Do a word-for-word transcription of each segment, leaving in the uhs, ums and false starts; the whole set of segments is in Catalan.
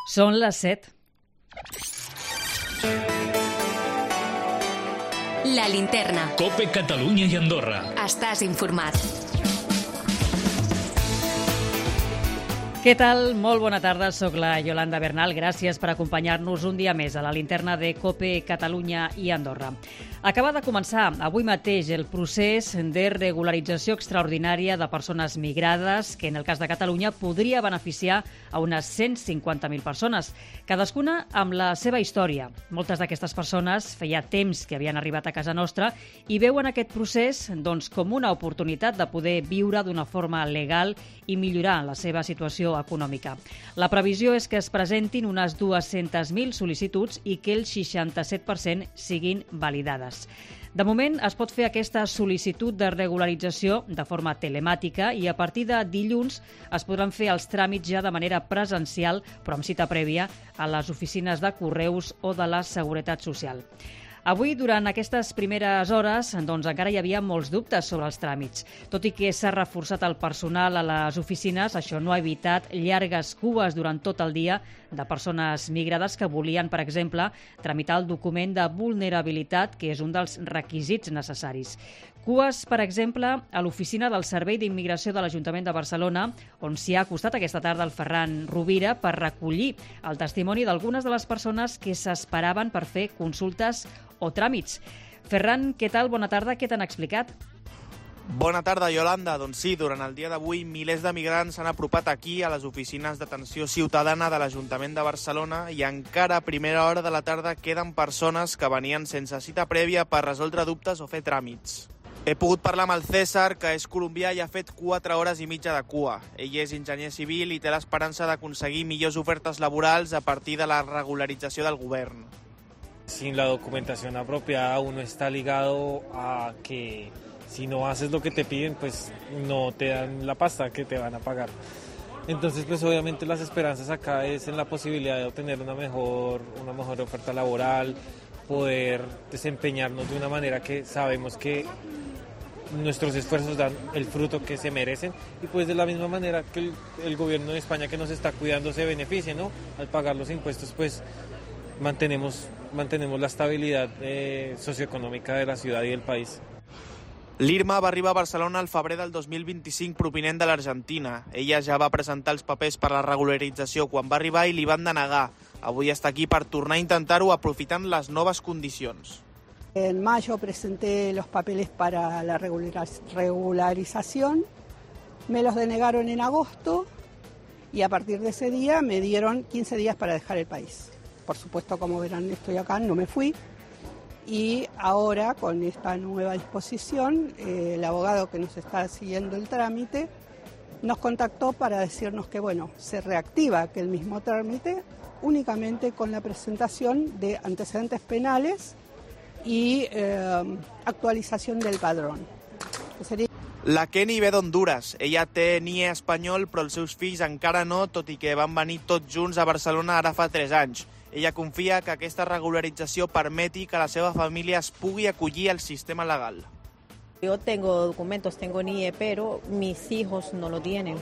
Són les set. La Linterna. COPE Catalunya i Andorra. Estàs informat. Què tal? Molt bona tarda, soc la Yolanda Bernal. Gràcies per acompanyar-nos un dia més a la Linterna de COPE Catalunya i Andorra. Acaba de començar avui mateix el procés de regularització extraordinària de persones migrades que en el cas de Catalunya podria beneficiar a unes cent cinquanta mil persones, cadascuna amb la seva història. Moltes d'aquestes persones feia temps que havien arribat a casa nostra i veuen aquest procés doncs, com una oportunitat de poder viure d'una forma legal i millorar la seva situació econòmica. La previsió és que es presentin unes dues-centes mil sol·licituds i que el seixanta-set per cent siguin validades. De moment es pot fer aquesta sol·licitud de regularització de forma telemàtica i a partir de dilluns es podran fer els tràmits ja de manera presencial, però amb cita prèvia a les oficines de Correus o de la Seguretat Social. Avui, durant aquestes primeres hores, doncs, encara hi havia molts dubtes sobre els tràmits. Tot i que s'ha reforçat el personal a les oficines, això no ha evitat llargues cues durant tot el dia de persones migrades que volien, per exemple, tramitar el document de vulnerabilitat, que és un dels requisits necessaris. Cues, per exemple, a l'oficina del Servei d'Immigració de l'Ajuntament de Barcelona, on s'hi ha acostat aquesta tarda el Ferran Rovira per recollir el testimoni d'algunes de les persones que s'esperaven per fer consultes o tràmits. Ferran, què tal? Bona tarda. Què t'han explicat? Bona tarda, Yolanda. Doncs sí, durant el dia d'avui milers de migrants s'han apropat aquí a les oficines d'atenció ciutadana de l'Ajuntament de Barcelona i encara a primera hora de la tarda queden persones que venien sense cita prèvia per resoldre dubtes o fer tràmits. He pogut parlar amb el César, que és colombià i ha fet quatre hores i mitja de cua. Ell és enginyer civil i té l'esperança d'aconseguir millors ofertes laborals a partir de la regularització del govern. Sin la documentación apropiada uno está ligado a que si no haces lo que te piden, pues no te dan la pasta que te van a pagar. Entonces, pues obviamente las esperanzas acá es en la posibilidad de obtener una mejor, una mejor oferta laboral, poder desempeñarnos de una manera que sabemos que nuestros esfuerzos dan el fruto que se merecen y pues de la misma manera que el, el gobierno de España que nos está cuidando se beneficie, ¿no? Al pagar los impuestos, pues mantenemos, mantenemos la estabilidad eh, socioeconòmica de la ciutat i del país. L'Irma va arribar a Barcelona al febrer del dos mil vint-i-cinc provinent de l'Argentina. Ella ja va presentar els papers per la regularització quan va arribar i li van denegar. Avui està aquí per tornar a intentar-ho aprofitant les noves condicions. En mayo presenté los papeles para la regularización, me los denegaron en agosto y a partir de ese día me dieron quince días para dejar el país. Por supuesto, como verán, estoy acá, no me fui. Y ahora, con esta nueva disposición, eh, el abogado que nos está siguiendo el trámite nos contactó para decirnos que, bueno, se reactiva aquel mismo trámite únicamente con la presentación de antecedentes penales y eh, actualització del padrón. Seria... La Kenny ve d'Honduras. Ella té N I E espanyol, però els seus fills encara no, tot i que van venir tots junts a Barcelona ara fa tres anys. Ella confia que aquesta regularització permeti que la seva família es pugui acollir al sistema legal. Yo tengo documentos, tengo N I E, pero mis hijos no lo tienen.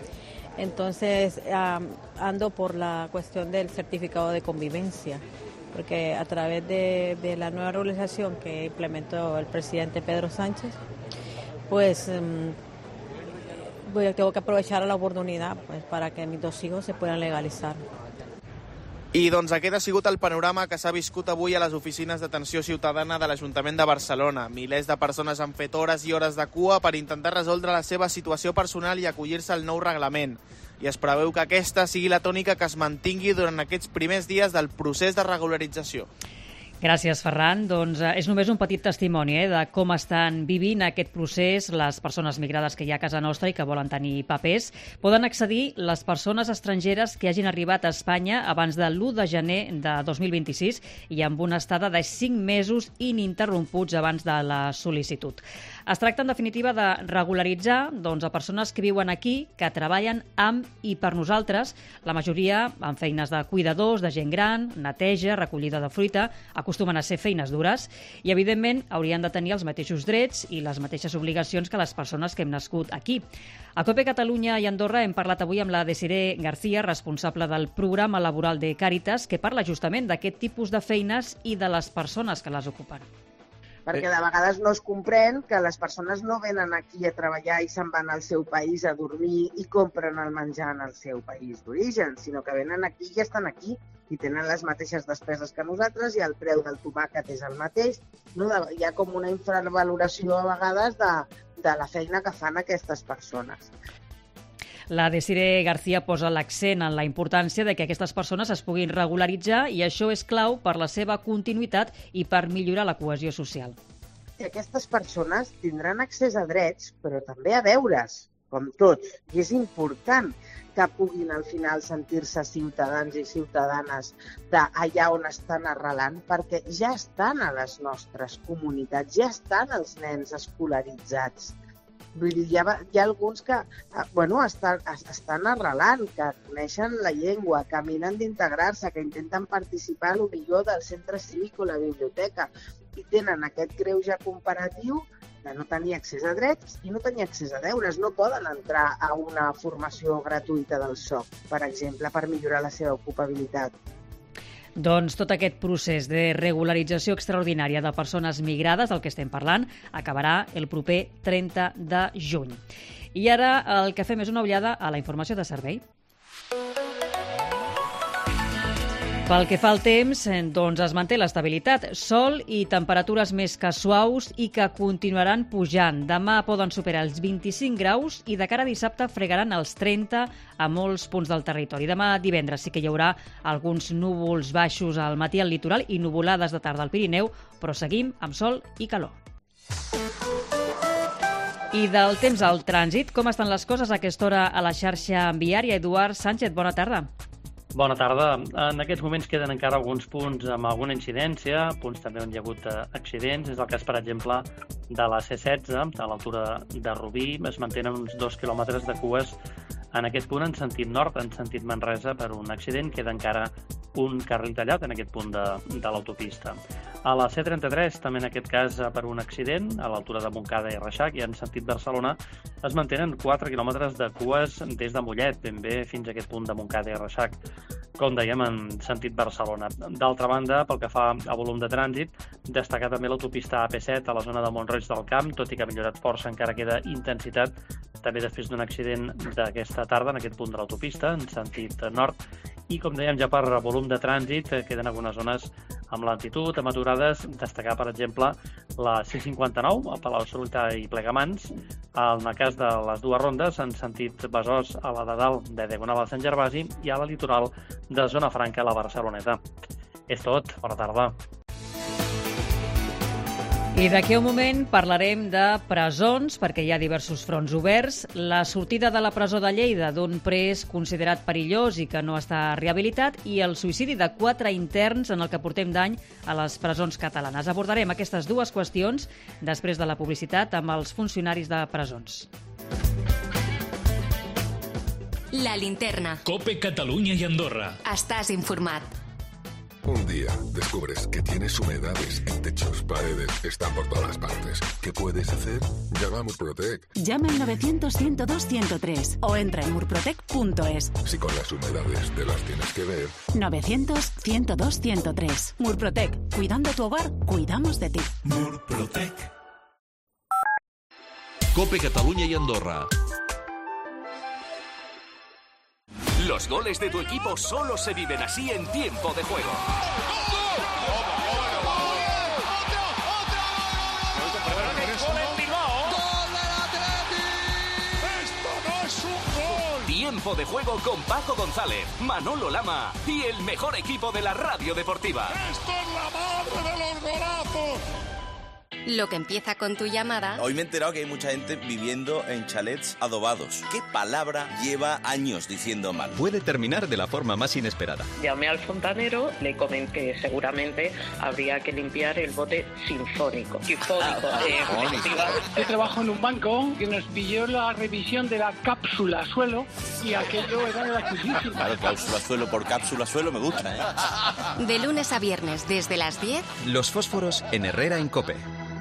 Entonces um, ando por la cuestión del certificado de convivencia, porque a través de, de la nueva regularización que implementó el presidente Pedro Sánchez, pues um, voy, tengo que aprovechar la oportunidad pues, para que mis dos hijos se puedan legalizar. I doncs aquest ha sigut el panorama que s'ha viscut avui a les oficines d'atenció ciutadana de l'Ajuntament de Barcelona. Milers de persones han fet hores i hores de cua per intentar resoldre la seva situació personal i acollir-se al nou reglament. I es preveu que aquesta sigui la tònica que es mantingui durant aquests primers dies del procés de regularització. Gràcies, Ferran. Doncs eh, és només un petit testimoni eh, de com estan vivint aquest procés les persones migrades que hi ha a casa nostra i que volen tenir papers. Poden accedir les persones estrangeres que hagin arribat a Espanya abans de l'u de gener de dos mil vint-i-sis i amb una estada de cinc mesos ininterromputs abans de la sol·licitud. Es tracta, en definitiva, de regularitzar doncs, a persones que viuen aquí, que treballen amb i per nosaltres, la majoria amb feines de cuidadors, de gent gran, neteja, recollida de fruita, acostumen a ser feines dures i, evidentment, haurien de tenir els mateixos drets i les mateixes obligacions que les persones que hem nascut aquí. A COPE Catalunya i Andorra hem parlat avui amb la Desiree García, responsable del programa laboral de Càritas, que parla justament d'aquest tipus de feines i de les persones que les ocupen. Perquè de vegades no es comprèn que les persones no venen aquí a treballar i se'n van al seu país a dormir i compren el menjar en el seu país d'origen, sinó que venen aquí i estan aquí i tenen les mateixes despeses que nosaltres i el preu del tomàquet és el mateix. No? Hi ha com una infravaloració a vegades de, de la feina que fan aquestes persones. La Desiree García posa l'accent en la importància de que aquestes persones es puguin regularitzar i això és clau per la seva continuïtat i per millorar la cohesió social. Aquestes persones tindran accés a drets, però també a deures, com tots. I és important que puguin al final sentir-se ciutadans i ciutadanes d'allà on estan arrelant, perquè ja estan a les nostres comunitats, ja estan els nens escolaritzats. Vull dir, hi ha, hi ha alguns que bueno, estan, estan arrelant, que coneixen la llengua, que miren d'integrar-se, que intenten participar a lo millor del centre cívic o la biblioteca i tenen aquest greuge comparatiu de no tenir accés a drets i no tenir accés a deures. No poden entrar a una formació gratuïta del S O C, per exemple, per millorar la seva ocupabilitat. Doncs tot aquest procés de regularització extraordinària de persones migrades, del que estem parlant, acabarà el proper trenta de juny. I ara el que fem és una ullada a la informació de servei. Pel que fa al temps, doncs es manté l'estabilitat, sol i temperatures més que suaus i que continuaran pujant. Demà poden superar els vint-i-cinc graus i de cara a dissabte fregaran els trenta a molts punts del territori. Demà divendres sí que hi haurà alguns núvols baixos al matí al litoral i nuvolades de tarda al Pirineu, però seguim amb sol i calor. I del temps al trànsit, com estan les coses a aquesta hora a la xarxa viària? Eduard Sánchez, bona tarda. Bona tarda. En aquests moments queden encara alguns punts amb alguna incidència, punts també on hi ha hagut accidents. És el cas, per exemple, de la C setze, a l'altura de Rubí. Es mantenen uns dos quilòmetres de cues en aquest punt en sentit nord, en sentit Manresa, per un accident. Queda encara un carril tallat en aquest punt de, de l'autopista. A la C trenta-tres, també en aquest cas per un accident, a l'altura de Montcada i Reixac, i en sentit Barcelona, es mantenen quatre quilòmetres de cues des de Mollet, ben bé fins a aquest punt de Montcada i Reixac, com dèiem, en sentit Barcelona. D'altra banda, pel que fa a volum de trànsit, destacar també l'autopista A P set a la zona de Mont-roig del Camp, tot i que ha millorat força, encara queda intensitat, també després d'un accident d'aquesta tarda en aquest punt de l'autopista, en sentit nord. I, com dèiem, ja per volum de trànsit, queden algunes zones amb lentitud, amb aturades. Destacar, per exemple, la C cinquanta-nou, a Palau-solità i Plegamans, en el cas de les dues rondes, en sentit Besòs a la de dalt de Diagonal a Sant Gervasi i a la litoral de Zona Franca a la Barceloneta. És tot. Bona tarda. I d'aquí a un moment parlarem de presons, perquè hi ha diversos fronts oberts. La sortida de la presó de Lleida d'un pres considerat perillós i que no està rehabilitat i el suïcidi de quatre interns en el que portem d'any a les presons catalanes. Abordarem aquestes dues qüestions després de la publicitat amb els funcionaris de presons. La linterna. COPE Catalunya y Andorra. Estàs informat. Un día descubres que tienes humedades en techos, paredes, están por todas partes. ¿Qué puedes hacer? Llama a Murprotec. Llama al novecientos, ciento dos, ciento tres o entra en murprotec punto es. Si con las humedades te las tienes que ver. novecientos, ciento dos, ciento tres. Murprotec. Cuidando tu hogar, cuidamos de ti. Murprotec. COPE Catalunya y Andorra. Los goles de tu equipo solo se viven así en tiempo de juego. Tiempo de juego con Paco González, Manolo Lama y el mejor equipo de la radio deportiva. ¡Esto es la madre de los golazos! Lo que empieza con tu llamada... Hoy me he enterado que hay mucha gente viviendo en chalets adobados. ¿Qué palabra lleva años diciendo mal? Puede terminar de la forma más inesperada. Llamé al fontanero, le comenté que seguramente habría que limpiar el bote sinfónico. Sinfónico. eh, Yo trabajo en un banco que nos pilló la revisión de la cápsula suelo y aquello era gratuísimo. Claro, cápsula suelo por cápsula suelo me gusta, ¿eh? De lunes a viernes, desde las diez... Los fósforos en Herrera en COPE.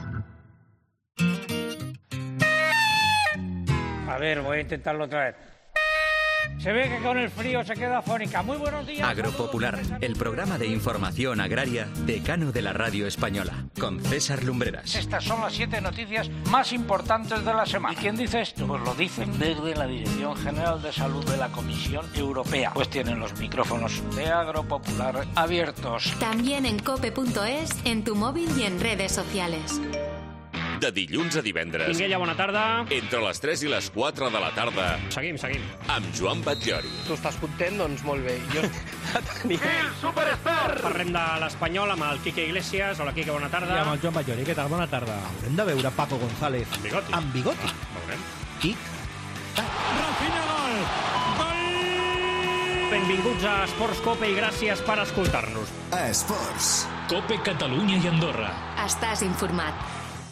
A ver, voy a intentarlo otra vez. Se ve que con el frío se queda afónica. Muy buenos días. Agropopular, el programa de información agraria decano de la radio española, con César Lumbreras. Estas son las siete noticias más importantes de la semana. ¿Y quién dice esto? Pues lo dicen desde la Dirección General de Salud de la Comisión Europea. Pues tienen los micrófonos de Agropopular abiertos. También en cope punto es, en tu móvil y en redes sociales. De dilluns a divendres. Minguella, bona tarda. Entre les tres i les quatre de la tarda. Seguim, seguim. Amb Joan Batllori. Tu estàs content? Doncs molt bé. Jo tenia... El superstar! Parlem de l'Espanyol amb el Quique Iglesias. Hola, Quique, bona tarda. I amb el Joan Batllori. Què tal? Bona tarda. Haurem de veure Paco González. Amb bigoti. Amb bigoti. Veurem. Tic. Rafinha, gol! Gol! Benvinguts a Esports Cope i gràcies per escoltar-nos. Esports. Cope Catalunya i Andorra. Estàs informat.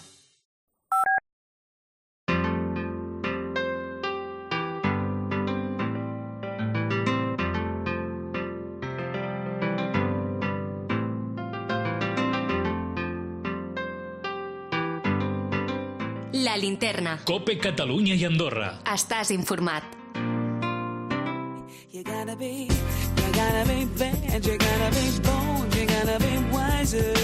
La linterna. Cope Catalunya i Andorra. Estàs informat. You gotta be, you gotta be bad, you gotta be bold, you gotta be wiser.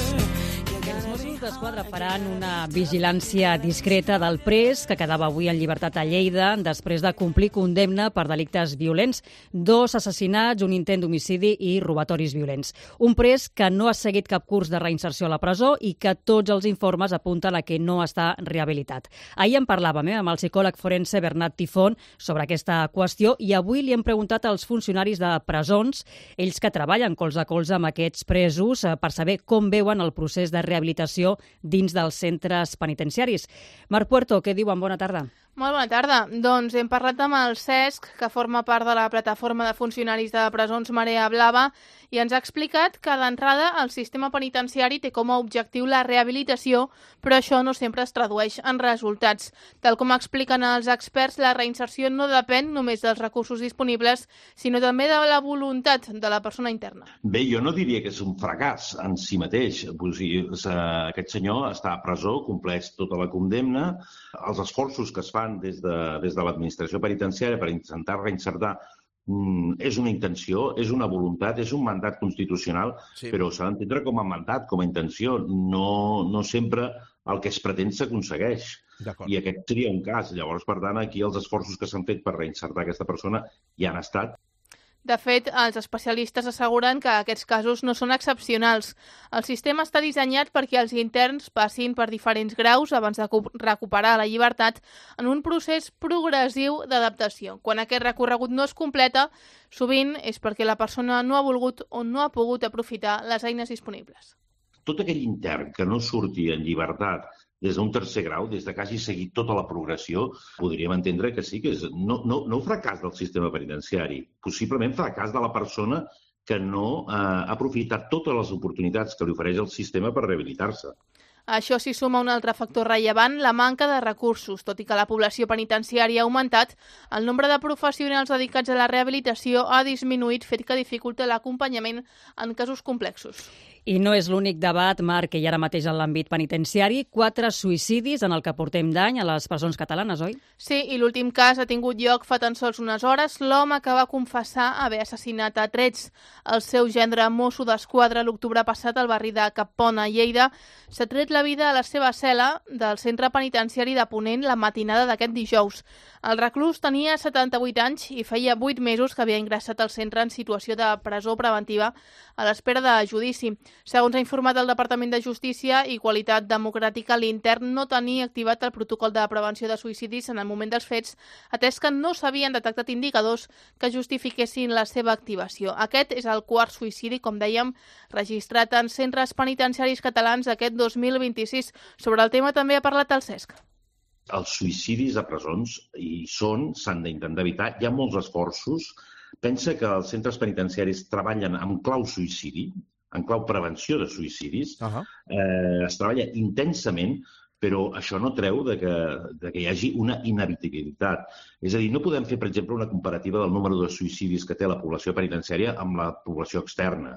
Els Mossos d'Esquadra faran una vigilància discreta del pres que quedava avui en llibertat a Lleida després de complir condemna per delictes violents, dos assassinats, un intent d'homicidi i robatoris violents. Un pres que no ha seguit cap curs de reinserció a la presó i que tots els informes apunten a que no està rehabilitat. Ahir en parlàvem eh, amb el psicòleg forense Bernat Tifón sobre aquesta qüestió i avui li hem preguntat als funcionaris de presons, ells que treballen colze a colze amb aquests presos, eh, per saber com veuen el procés de rehabilitació dins dels centres penitenciaris. Marc Puerto, què diuen? Bona tarda. Molt bona tarda. Doncs hem parlat amb el Cesc, que forma part de la plataforma de funcionaris de presons Marea Blava, i ens ha explicat que d'entrada el sistema penitenciari té com a objectiu la rehabilitació, però això no sempre es tradueix en resultats. Tal com expliquen els experts, la reinserció no depèn només dels recursos disponibles, sinó també de la voluntat de la persona interna. Bé, jo no diria que és un fracàs en si mateix. O sigui, aquest senyor està a presó, compleix tota la condemna, els esforços que es fan des de, des de l'administració penitenciària per intentar reinsertar mm, és una intenció, és una voluntat, és un mandat constitucional, sí. Però s'ha d'entendre com a mandat, com a intenció. No, no sempre el que es pretén s'aconsegueix. I aquest seria un cas. Llavors, per tant, aquí els esforços que s'han fet per reinsertar aquesta persona ja han estat. De fet, els especialistes asseguren que aquests casos no són excepcionals. El sistema està dissenyat perquè els interns passin per diferents graus abans de recuperar la llibertat en un procés progressiu d'adaptació. Quan aquest recorregut no es completa, sovint és perquè la persona no ha volgut o no ha pogut aprofitar les eines disponibles. Tot aquell intern que no surti en llibertat des d'un tercer grau, des de que hagi seguit tota la progressió, podríem entendre que sí, que és no, no, no fracàs del sistema penitenciari, possiblement fracàs de la persona que no eh, ha aprofitat totes les oportunitats que li ofereix el sistema per rehabilitar-se. A això s'hi suma un altre factor rellevant, la manca de recursos. Tot i que la població penitenciària ha augmentat, el nombre de professionals dedicats a la rehabilitació ha disminuït, fet que dificulta l'acompanyament en casos complexos. I no és l'únic debat, Marc, que hi ha ara mateix en l'àmbit penitenciari. Quatre suïcidis en el que portem d'any a les presons catalanes, oi? Sí, i l'últim cas ha tingut lloc fa tan sols unes hores. L'home que va confessar haver assassinat a trets el seu gendre mosso d'esquadra l'octubre passat al barri de Capona, Lleida, s'ha tret la vida a la seva cel·la del centre penitenciari de Ponent la matinada d'aquest dijous. El reclús tenia setanta-vuit anys i feia vuit mesos que havia ingressat al centre en situació de presó preventiva a l'espera de judici. Segons ha informat el Departament de Justícia i Qualitat Democràtica, l'intern no tenia activat el protocol de prevenció de suïcidis en el moment dels fets, atès que no s'havien detectat indicadors que justifiquessin la seva activació. Aquest és el quart suïcidi, com dèiem, registrat en centres penitenciaris catalans aquest dos mil vint-i-sis. Sobre el tema també ha parlat el Cesc. Els suïcidis a presons hi són, s'han d'intentar evitar. Hi ha molts esforços. Pensa que els centres penitenciaris treballen amb clau suïcidi, en clau prevenció de suïcidis. Uh-huh. eh, es treballa intensament, però això no treu de que, de que hi hagi una inevitabilitat. És a dir, no podem fer, per exemple, una comparativa del número de suïcidis que té la població penitenciària amb la població externa.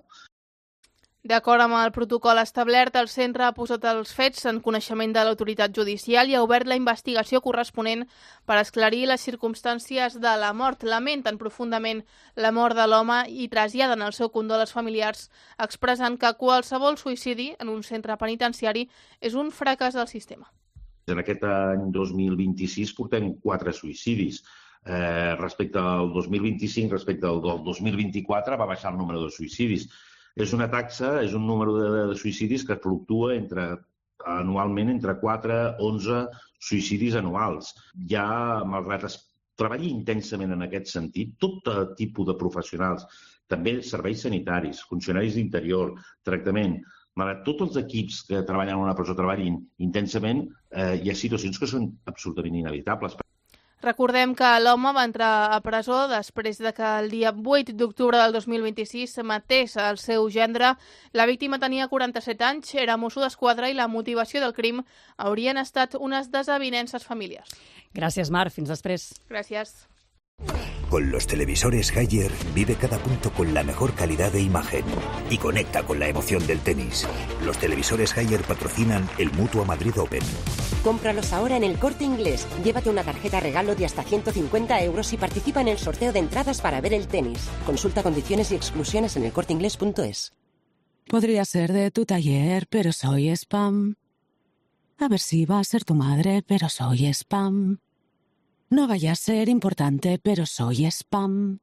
D'acord amb el protocol establert, el centre ha posat els fets en coneixement de l'autoritat judicial i ha obert la investigació corresponent per esclarir les circumstàncies de la mort. Lamenten profundament la mort de l'home i traslladen el seu condol als familiars, expressant que qualsevol suïcidi en un centre penitenciari és un fracàs del sistema. En aquest any dos mil vint-i-sis portem quatre suïcidis. Eh, respecte al dos mil vint-i-cinc, respecte al dos mil vint-i-quatre, va baixar el número de suïcidis. És una taxa, és un número de, de suïcidis que fluctua entre, anualment entre quatre i onze suïcidis anuals. Ja, malgrat es treballi intensament en aquest sentit, tot tipus de professionals, també serveis sanitaris, funcionaris d'interior, tractament, malgrat tots els equips que treballen en una presó treballin intensament, eh, hi ha situacions que són absolutament inevitables. Recordem que l'home va entrar a presó després de que el dia vuit d'octubre del dos mil vint-i-sis matés el seu gendre. La víctima tenia quaranta-set anys, era mosso d'esquadra i la motivació del crim haurien estat unes desavinences familiars. Gràcies, Mar. Fins després. Gràcies. Con los televisores Haier vive cada punto con la mejor calidad de imagen y conecta con la emoción del tenis. Los televisores Haier patrocinan el Mutua Madrid Open. Cómpralos ahora en el Corte Inglés. Llévate una tarjeta regalo de hasta ciento cincuenta euros y participa en el sorteo de entradas para ver el tenis. Consulta condiciones y exclusiones en el corte inglés punto es. Podría ser de tu taller, pero soy spam. A ver si va a ser tu madre, pero soy spam. No vaya a ser importante, pero soy spam.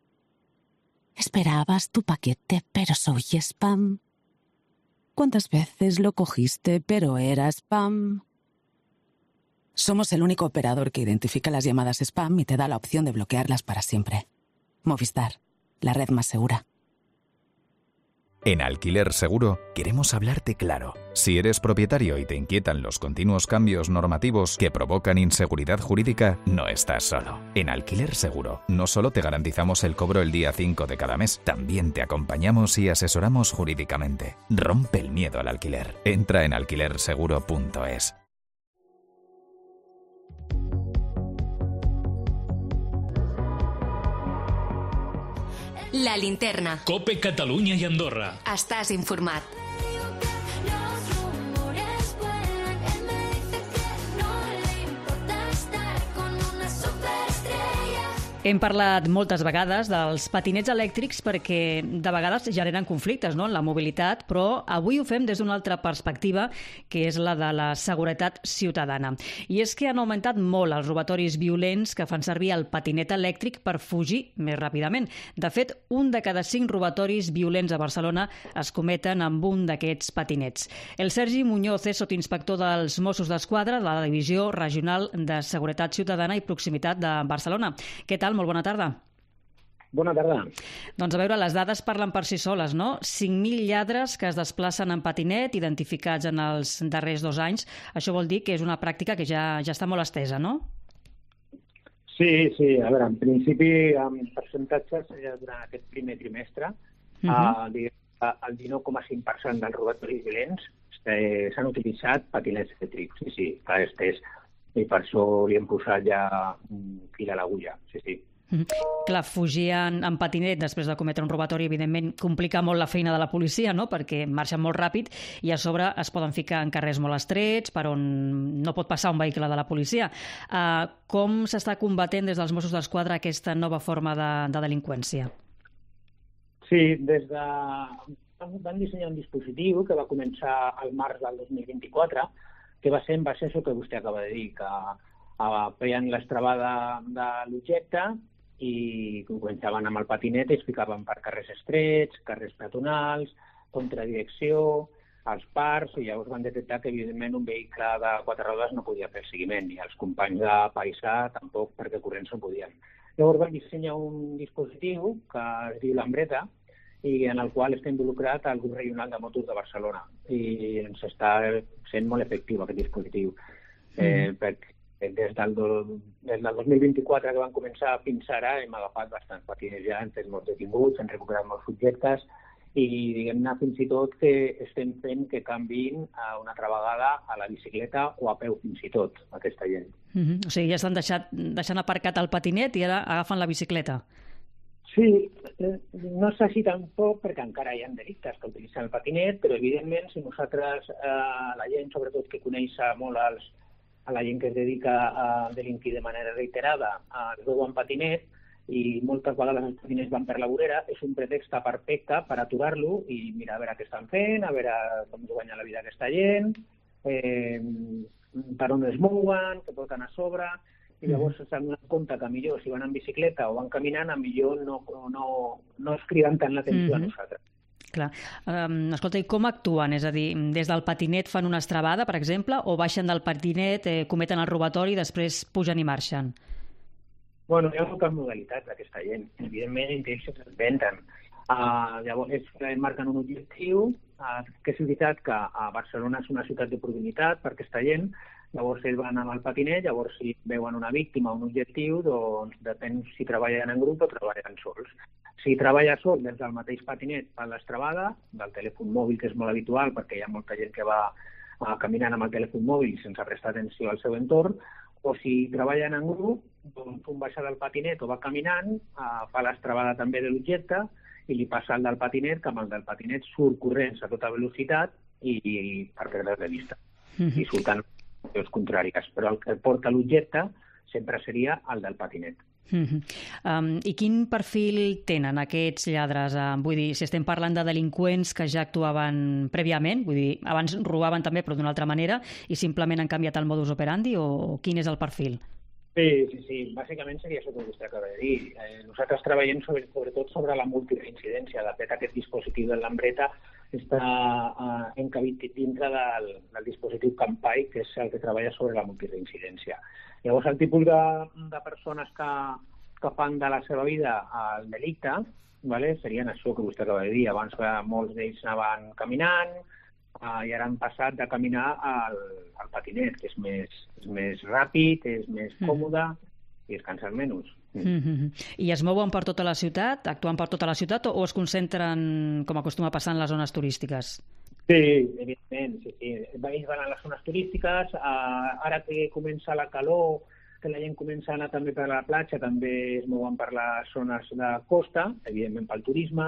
Esperabas tu paquete, pero soy spam. ¿Cuántas veces lo cogiste, pero era spam? Somos el único operador que identifica las llamadas spam y te da la opción de bloquearlas para siempre. Movistar, la red más segura. En Alquiler Seguro queremos hablarte claro. Si eres propietario y te inquietan los continuos cambios normativos que provocan inseguridad jurídica, no estás solo. En Alquiler Seguro no solo te garantizamos el cobro el día cinco de cada mes, también te acompañamos y asesoramos jurídicamente. Rompe el miedo al alquiler. Entra en alquiler seguro punto es. La linterna. Cope Catalunya i Andorra. Estàs informat. Hem parlat moltes vegades dels patinets elèctrics perquè de vegades generen conflictes, no?, en la mobilitat, però avui ho fem des d'una altra perspectiva, que és la de la seguretat ciutadana. I és que han augmentat molt els robatoris violents que fan servir el patinet elèctric per fugir més ràpidament. De fet, un de cada cinc robatoris violents a Barcelona es cometen amb un d'aquests patinets. El Sergi Muñoz és sotinspector dels Mossos d'Esquadra de la Divisió Regional de Seguretat Ciutadana i Proximitat de Barcelona. Què tal? Molt bona tarda. Bona tarda. Doncs a veure, les dades parlen per si soles, no? cinc mil lladres que es desplacen en patinet, identificats en els darrers dos anys. Això vol dir que és una pràctica que ja, ja està molt estesa, no? Sí, sí. A veure, en principi, amb percentatges, durant aquest primer trimestre, uh -huh. el, el dinou coma cinc per cent dels robatoris violents eh, s'han utilitzat patinets elèctrics. Sí, sí, clar, estès. I per això li hem posat ja fil a l'agulla, sí, sí. Mm. Clar, fugir en, en patinet després de cometre un robatori, evidentment, complica molt la feina de la policia, no?, perquè marxen molt ràpid i a sobre es poden ficar en carrers molt estrets per on no pot passar un vehicle de la policia. Uh, com s'està combatent des dels Mossos d'Esquadra aquesta nova forma de, de delinqüència? Sí, des de... van dissenyar un dispositiu que va començar al març del dos mil vint-i-quatre, que va ser en base a això que vostè acaba de dir, que uh, feien l'estrabada de l'objecte i començaven amb el patinet i es ficaven per carrers estrets, carrers peatonals, contradirecció, als parcs, i llavors van detectar que, evidentment, un vehicle de quatre rodes no podia fer el seguiment, i els companys de Paisà tampoc, perquè corrents no podien. Llavors van dissenyar un dispositiu que es diu l'Ambreta, i en el qual està involucrat el grup regional de motos de Barcelona, i ens està sent molt efectiu aquest dispositiu. Mm. Eh, perquè des del, do, des del dos mil vint-i-quatre que van començar fins ara hem agafat bastants patiners ja, hem fet molts detinguts, hem recuperat molts subjectes, i diguem-ne fins i tot que estem fent que canviïn una altra vegada a la bicicleta o a peu fins i tot, aquesta gent. Mm-hmm. O sigui, ja estan deixat, deixant aparcat el patinet i ara agafen la bicicleta. Sí, no és així tampoc perquè encara hi ha delictes que utilitzen el patinet, però evidentment si nosaltres, eh, la gent sobretot que coneix molt els, a la gent que es dedica a delinquir de manera reiterada, es veu en patinet, i moltes vegades els patinets van per la vorera, és un pretext perfecte per aturar-lo i mirar a veure què estan fent, a veure com es guanya la vida aquesta gent, eh, per on es mouen, què porten a sobre, i llavors s'han donat compte que millor si van en bicicleta o van caminant, a millor no, no, no es criden tant l'atenció mm-hmm. a nosaltres. Clar. Um, escolta, i com actuen? És a dir, des del patinet fan una estrabada, per exemple, o baixen del patinet, eh, cometen el robatori i després pugen i marxen? Bueno, hi ha moltes modalitats d'aquesta gent. Evidentment, ells s'inventen. Uh, llavors, ells marquen un objectiu, uh, que és veritat que a Barcelona és una ciutat d'oportunitat per aquesta gent, llavors ells van amb el patinet, llavors si veuen una víctima o un objectiu, doncs depèn si treballen en grup o treballen sols. Si treballa sol des del mateix patinet per l'estrabada, del telèfon mòbil, que és molt habitual perquè hi ha molta gent que va uh, caminant amb el telèfon mòbil sense prestar atenció al seu entorn, o si treballen en grup, doncs un baixa del patinet o va caminant, uh, fa l'estrabada també de l'objecte i li passa el del patinet, que amb el del patinet surt corrents a tota velocitat i, i per perdre de vista. Mm-hmm. I surten els contràries. Però el que porta l'objecte sempre seria el del patinet. Mm-hmm. Um, I quin perfil tenen aquests lladres? Uh, vull dir, si estem parlant de delinqüents que ja actuaven prèviament, vull dir, abans robaven també però d'una altra manera i simplement han canviat el modus operandi, o, o quin és el perfil? Sí, sí, sí. Bàsicament seria això que vostè acaba de dir. Eh, nosaltres treballem sobre, sobretot sobre la multireincidència. De fet, aquest dispositiu de l'Ambreta està eh, encabit dintre del, del dispositiu Campai, que és el que treballa sobre la multireincidència. Llavors, el tipus de, de persones que, que fan de la seva vida el delicte, vale, serien això que vostè acaba de dir. Abans molts d'ells anaven caminant, Uh, i ara han passat de caminar al, al patinet, que és més, és més ràpid, és més còmode mm. i es cansen menys. Mm. Mm-hmm. I es mouen per tota la ciutat, actuen per tota la ciutat, o es concentren, com acostuma a passar, en les zones turístiques? Sí, evidentment, sí, sí. Ells van a les zones turístiques, uh, ara que comença la calor, que la gent comença a anar també per la platja, també es mouen per les zones de costa, evidentment pel turisme,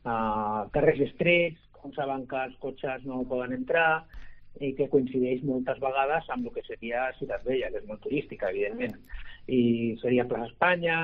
uh, carrers estrets, on saben que els cotxes no poden entrar i que coincideix moltes vegades amb el que seria Ciutat Vella, que és molt turística, evidentment. I seria Plaça Espanya,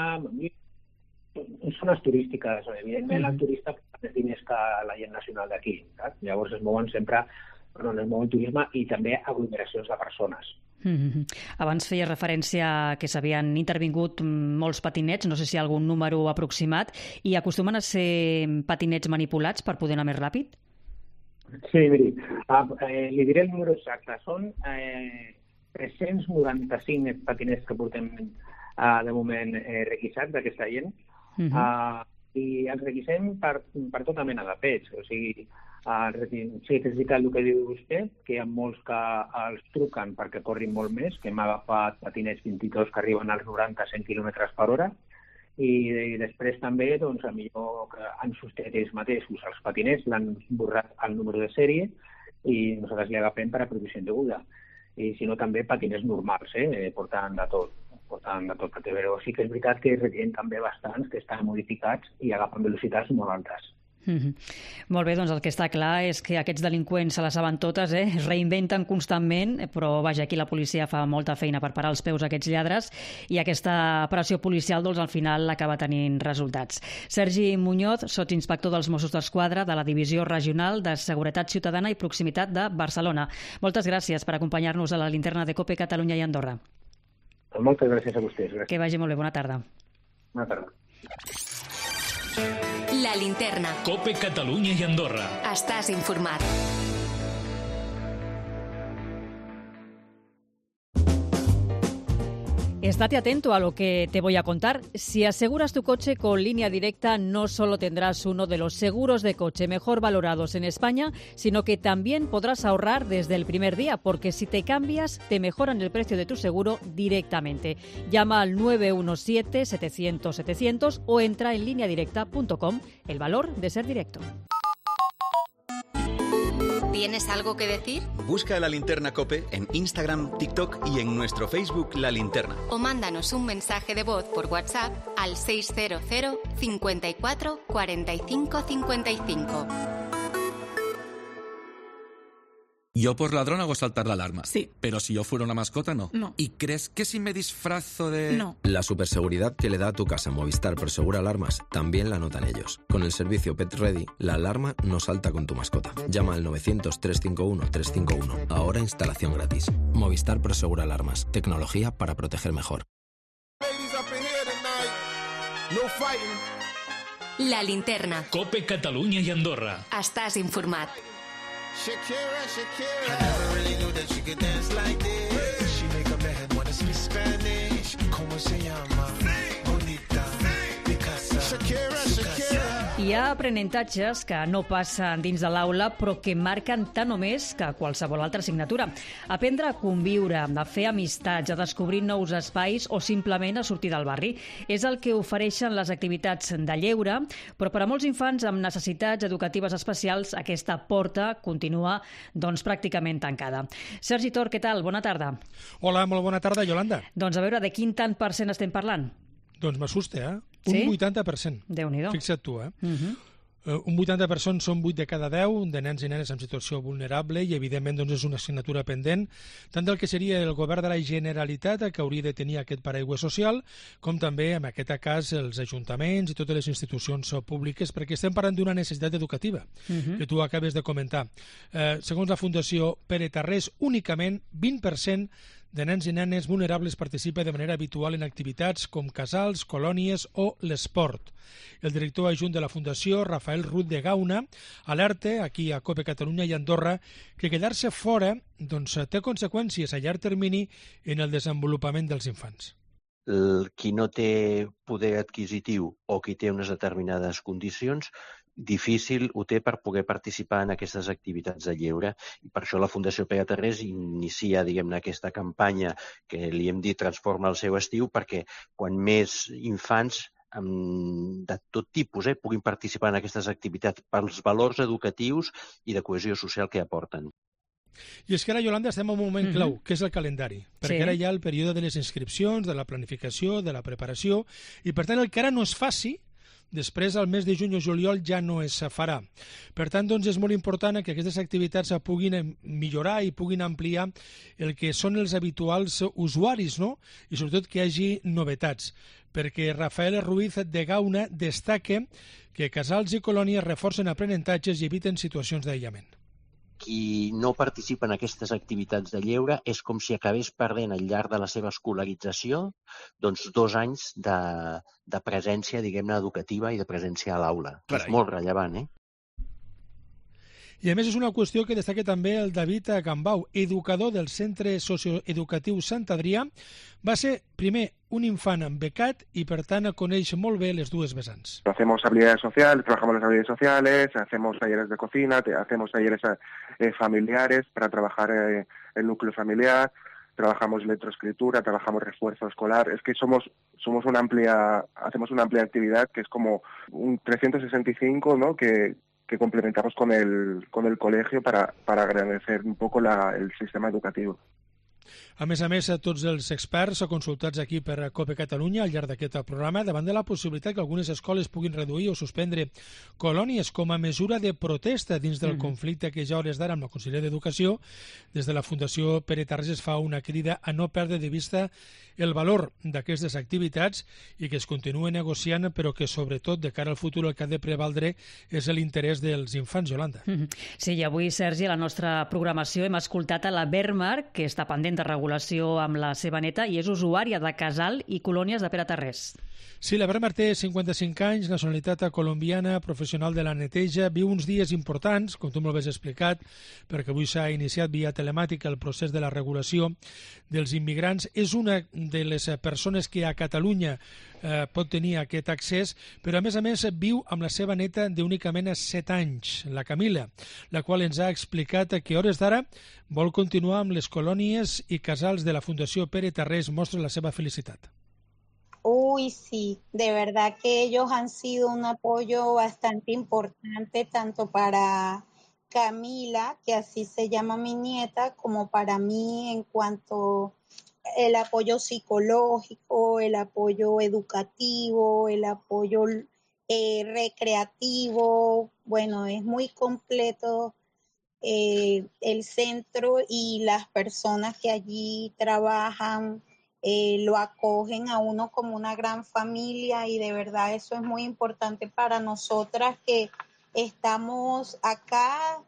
zones turístiques. Evidentment, mm-hmm. el turista pot més diners que la gent nacional d'aquí. Llavors es mouen sempre on es mou el turisme i també aglomeracions de persones. Mm-hmm. Abans feia referència que s'havien intervingut molts patinets, no sé si hi ha algun número aproximat, i acostumen a ser patinets manipulats per poder anar més ràpid? Sí, miri, eh, li diré el número exacte. Són eh, tres-cents noranta-cinc patinets que portem eh, de moment eh, requisats d'aquesta gent, mm-hmm. eh, i els requisem per, per tota mena de pets. O sigui, eh, sí, és veritat el que diu vostè, que hi ha molts que els truquen perquè corrin molt més, que hem agafat patinets vint i dos que arriben als noranta a cent quilòmetres per hora, i, i després també, doncs, a millor que han sostingut ells mateixos els patinets, l'han borrat el número de sèrie i nosaltres li agafem per a provisió indeguda. I si no, també patinets normals, eh? portant de tot, portant de tot, però sí que és veritat que requerem també bastants que estan modificats i agafen velocitats molt altes. Mm-hmm. Molt bé, doncs el que està clar és que aquests delinqüents se les saben totes, eh? es reinventen constantment, però vaja, aquí la policia fa molta feina per parar els peus a aquests lladres i aquesta pressió policial doncs al final acaba tenint resultats. Sergi Muñoz, sotsinspector dels Mossos d'Esquadra de la Divisió Regional de Seguretat Ciutadana i Proximitat de Barcelona. Moltes gràcies per acompanyar-nos a la linterna de COPE Catalunya i Andorra. Moltes gràcies a vostès. Gràcies. Que vagi molt bé, bona tarda. Bona tarda. La Linterna. COPE Catalunya i Andorra. Estàs informat. Estate atento a lo que te voy a contar. Si aseguras tu coche con Línea Directa, no solo tendrás uno de los seguros de coche mejor valorados en España, sino que también podrás ahorrar desde el primer día, porque si te cambias, te mejoran el precio de tu seguro directamente. Llama al nueve uno siete, setecientos, setecientos o entra en línea directa punto com. El valor de ser directo. ¿Tienes algo que decir? Busca La Linterna COPE en Instagram, TikTok y en nuestro Facebook La Linterna. O mándanos un mensaje de voz por WhatsApp al seiscientos, cincuenta y cuatro, cuarenta y cinco, cincuenta y cinco. Yo por ladrón hago saltar la alarma. Sí. Pero si yo fuera una mascota, no. No. ¿Y crees que si me disfrazo de...? No. La superseguridad que le da a tu casa Movistar Prosegura Alarmas también la notan ellos. Con el servicio Pet Ready, la alarma no salta con tu mascota. Llama al novecientos, trescientos cincuenta y uno, trescientos cincuenta y uno. Ahora instalación gratis. Movistar Prosegura Alarmas. Tecnología para proteger mejor. La Linterna. COPE Catalunya i Andorra. Estàs informat. Shakira, Shakira. I never really knew that she could dance like this. She make up her head wanna speak Spanish. ¿Cómo se llama? Bonita. Picasa. Shakira, Shakira. Hi ha aprenentatges que no passen dins de l'aula, però que marquen tant o més que qualsevol altra assignatura. Aprendre a conviure, a fer amistats, a descobrir nous espais o simplement a sortir del barri. És el que ofereixen les activitats de lleure, però per a molts infants amb necessitats educatives especials aquesta porta continua doncs, pràcticament tancada. Sergi Tor, què tal? Bona tarda. Hola, molt bona tarda, Yolanda. Doncs a veure, de quin tant per cent estem parlant? Doncs m'assusta, eh? Sí? Un vuitanta per cent. Déu-n'hi-do. Fixa't tu, eh? Uh-huh. Uh, un vuitanta per cent són vuit de cada deu de nens i nenes en situació vulnerable i, evidentment, doncs, és una assignatura pendent tant del que seria el govern de la Generalitat, que hauria de tenir aquest paraigua social, com també, en aquest cas, els ajuntaments i totes les institucions públiques, perquè estem parlant d'una necessitat educativa, uh-huh. que tu acabes de comentar. Eh, segons la Fundació Pere Tarrés, únicament vint per cent de nens i nenes vulnerables participa de manera habitual en activitats com casals, colònies o l'esport. El director adjunt de la Fundació, Rafael Ruiz de Gauna, alerta aquí a COPE Catalunya i Andorra que quedar-se fora doncs, té conseqüències a llarg termini en el desenvolupament dels infants. El, qui no té poder adquisitiu o qui té unes determinades condicions, difícil ho té per poder participar en aquestes activitats de lleure i per això la Fundació Pere Tarrés inicia, diguem-ne, aquesta campanya que li hem dit Transforma el seu estiu, perquè quan més infants de tot tipus eh, puguin participar en aquestes activitats pels valors educatius i de cohesió social que aporten. I és que ara, Yolanda, estem en un moment clau, mm-hmm. que és el calendari, perquè sí. ara hi ha el període de les inscripcions, de la planificació, de la preparació, i per tant el que ara no es faci, després, al mes de juny o juliol, ja no es farà. Per tant, doncs, és molt important que aquestes activitats puguin millorar i puguin ampliar el que són els habituals usuaris, no? I sobretot que hi hagi novetats, perquè Rafael Ruiz de Gauna destaca que casals i colònies reforcen aprenentatges i eviten situacions d'aïllament. Qui no participa en aquestes activitats de lleure és com si acabés perdent al llarg de la seva escolarització doncs, dos anys de, de presència, diguem-ne, educativa i de presència a l'aula. És molt rellevant, eh? I a més és una qüestió que destaca també el David Gambau, educador del Centre Socioeducatiu Sant Adrià. Va ser, primer, un infant becat i, per tant, coneix molt bé les dues vessants. Hacemos habilidades sociales, trabajamos las habilidades sociales, hacemos talleres de cocina, hacemos talleres eh, familiares para trabajar eh, el núcleo familiar, trabajamos lectoescritura, trabajamos refuerzo escolar. Es que somos somos una amplia, hacemos una amplia actividad que es como un trescientos sesenta y cinco, ¿no? que que complementamos con el, con el colegio para, para agradecer un poco la, el sistema educativo. A més a més, tots els experts consultats aquí per COPE Catalunya al llarg d'aquest programa davant de la possibilitat que algunes escoles puguin reduir o suspendre colònies com a mesura de protesta dins del mm-hmm. conflicte que ja a hores d'ara amb la Conselleria d'Educació, des de la Fundació Pere Tarrés es fa una crida a no perdre de vista el valor d'aquestes activitats i que es continue negociant, però que sobretot de cara al futur el que ha de prevaldre és l'interès dels infants, Yolanda. Mm-hmm. Sí, i avui, Sergi, a la nostra programació hem escoltat a la Bermar, que està pendent de regular regulació amb la seva neta i és usuària de Casal i Colònies de Pere Tarrés. Sí, la Bernard té cinquanta-cinc anys, nacionalitat colombiana, professional de la neteja, viu uns dies importants, com tu m'ho has explicat, perquè avui s'ha iniciat via telemàtica el procés de la regulació dels immigrants. És una de les persones que a Catalunya eh, pot tenir aquest accés, però a més a més viu amb la seva neta d'únicament set anys, la Camila, la qual ens ha explicat que a hores d'ara vol continuar amb les colònies i casals de la Fundació Pere Tarrés. Mostra la seva felicitat. Uy, sí, de verdad que ellos han sido un apoyo bastante importante tanto para Camila, que así se llama mi nieta, como para mí en cuanto el apoyo psicológico, el apoyo educativo, el apoyo eh, recreativo. Bueno, es muy completo eh, el centro y las personas que allí trabajan. Eh, lo acogen a uno como una gran familia y de verdad eso es muy importante para nosotras que estamos acá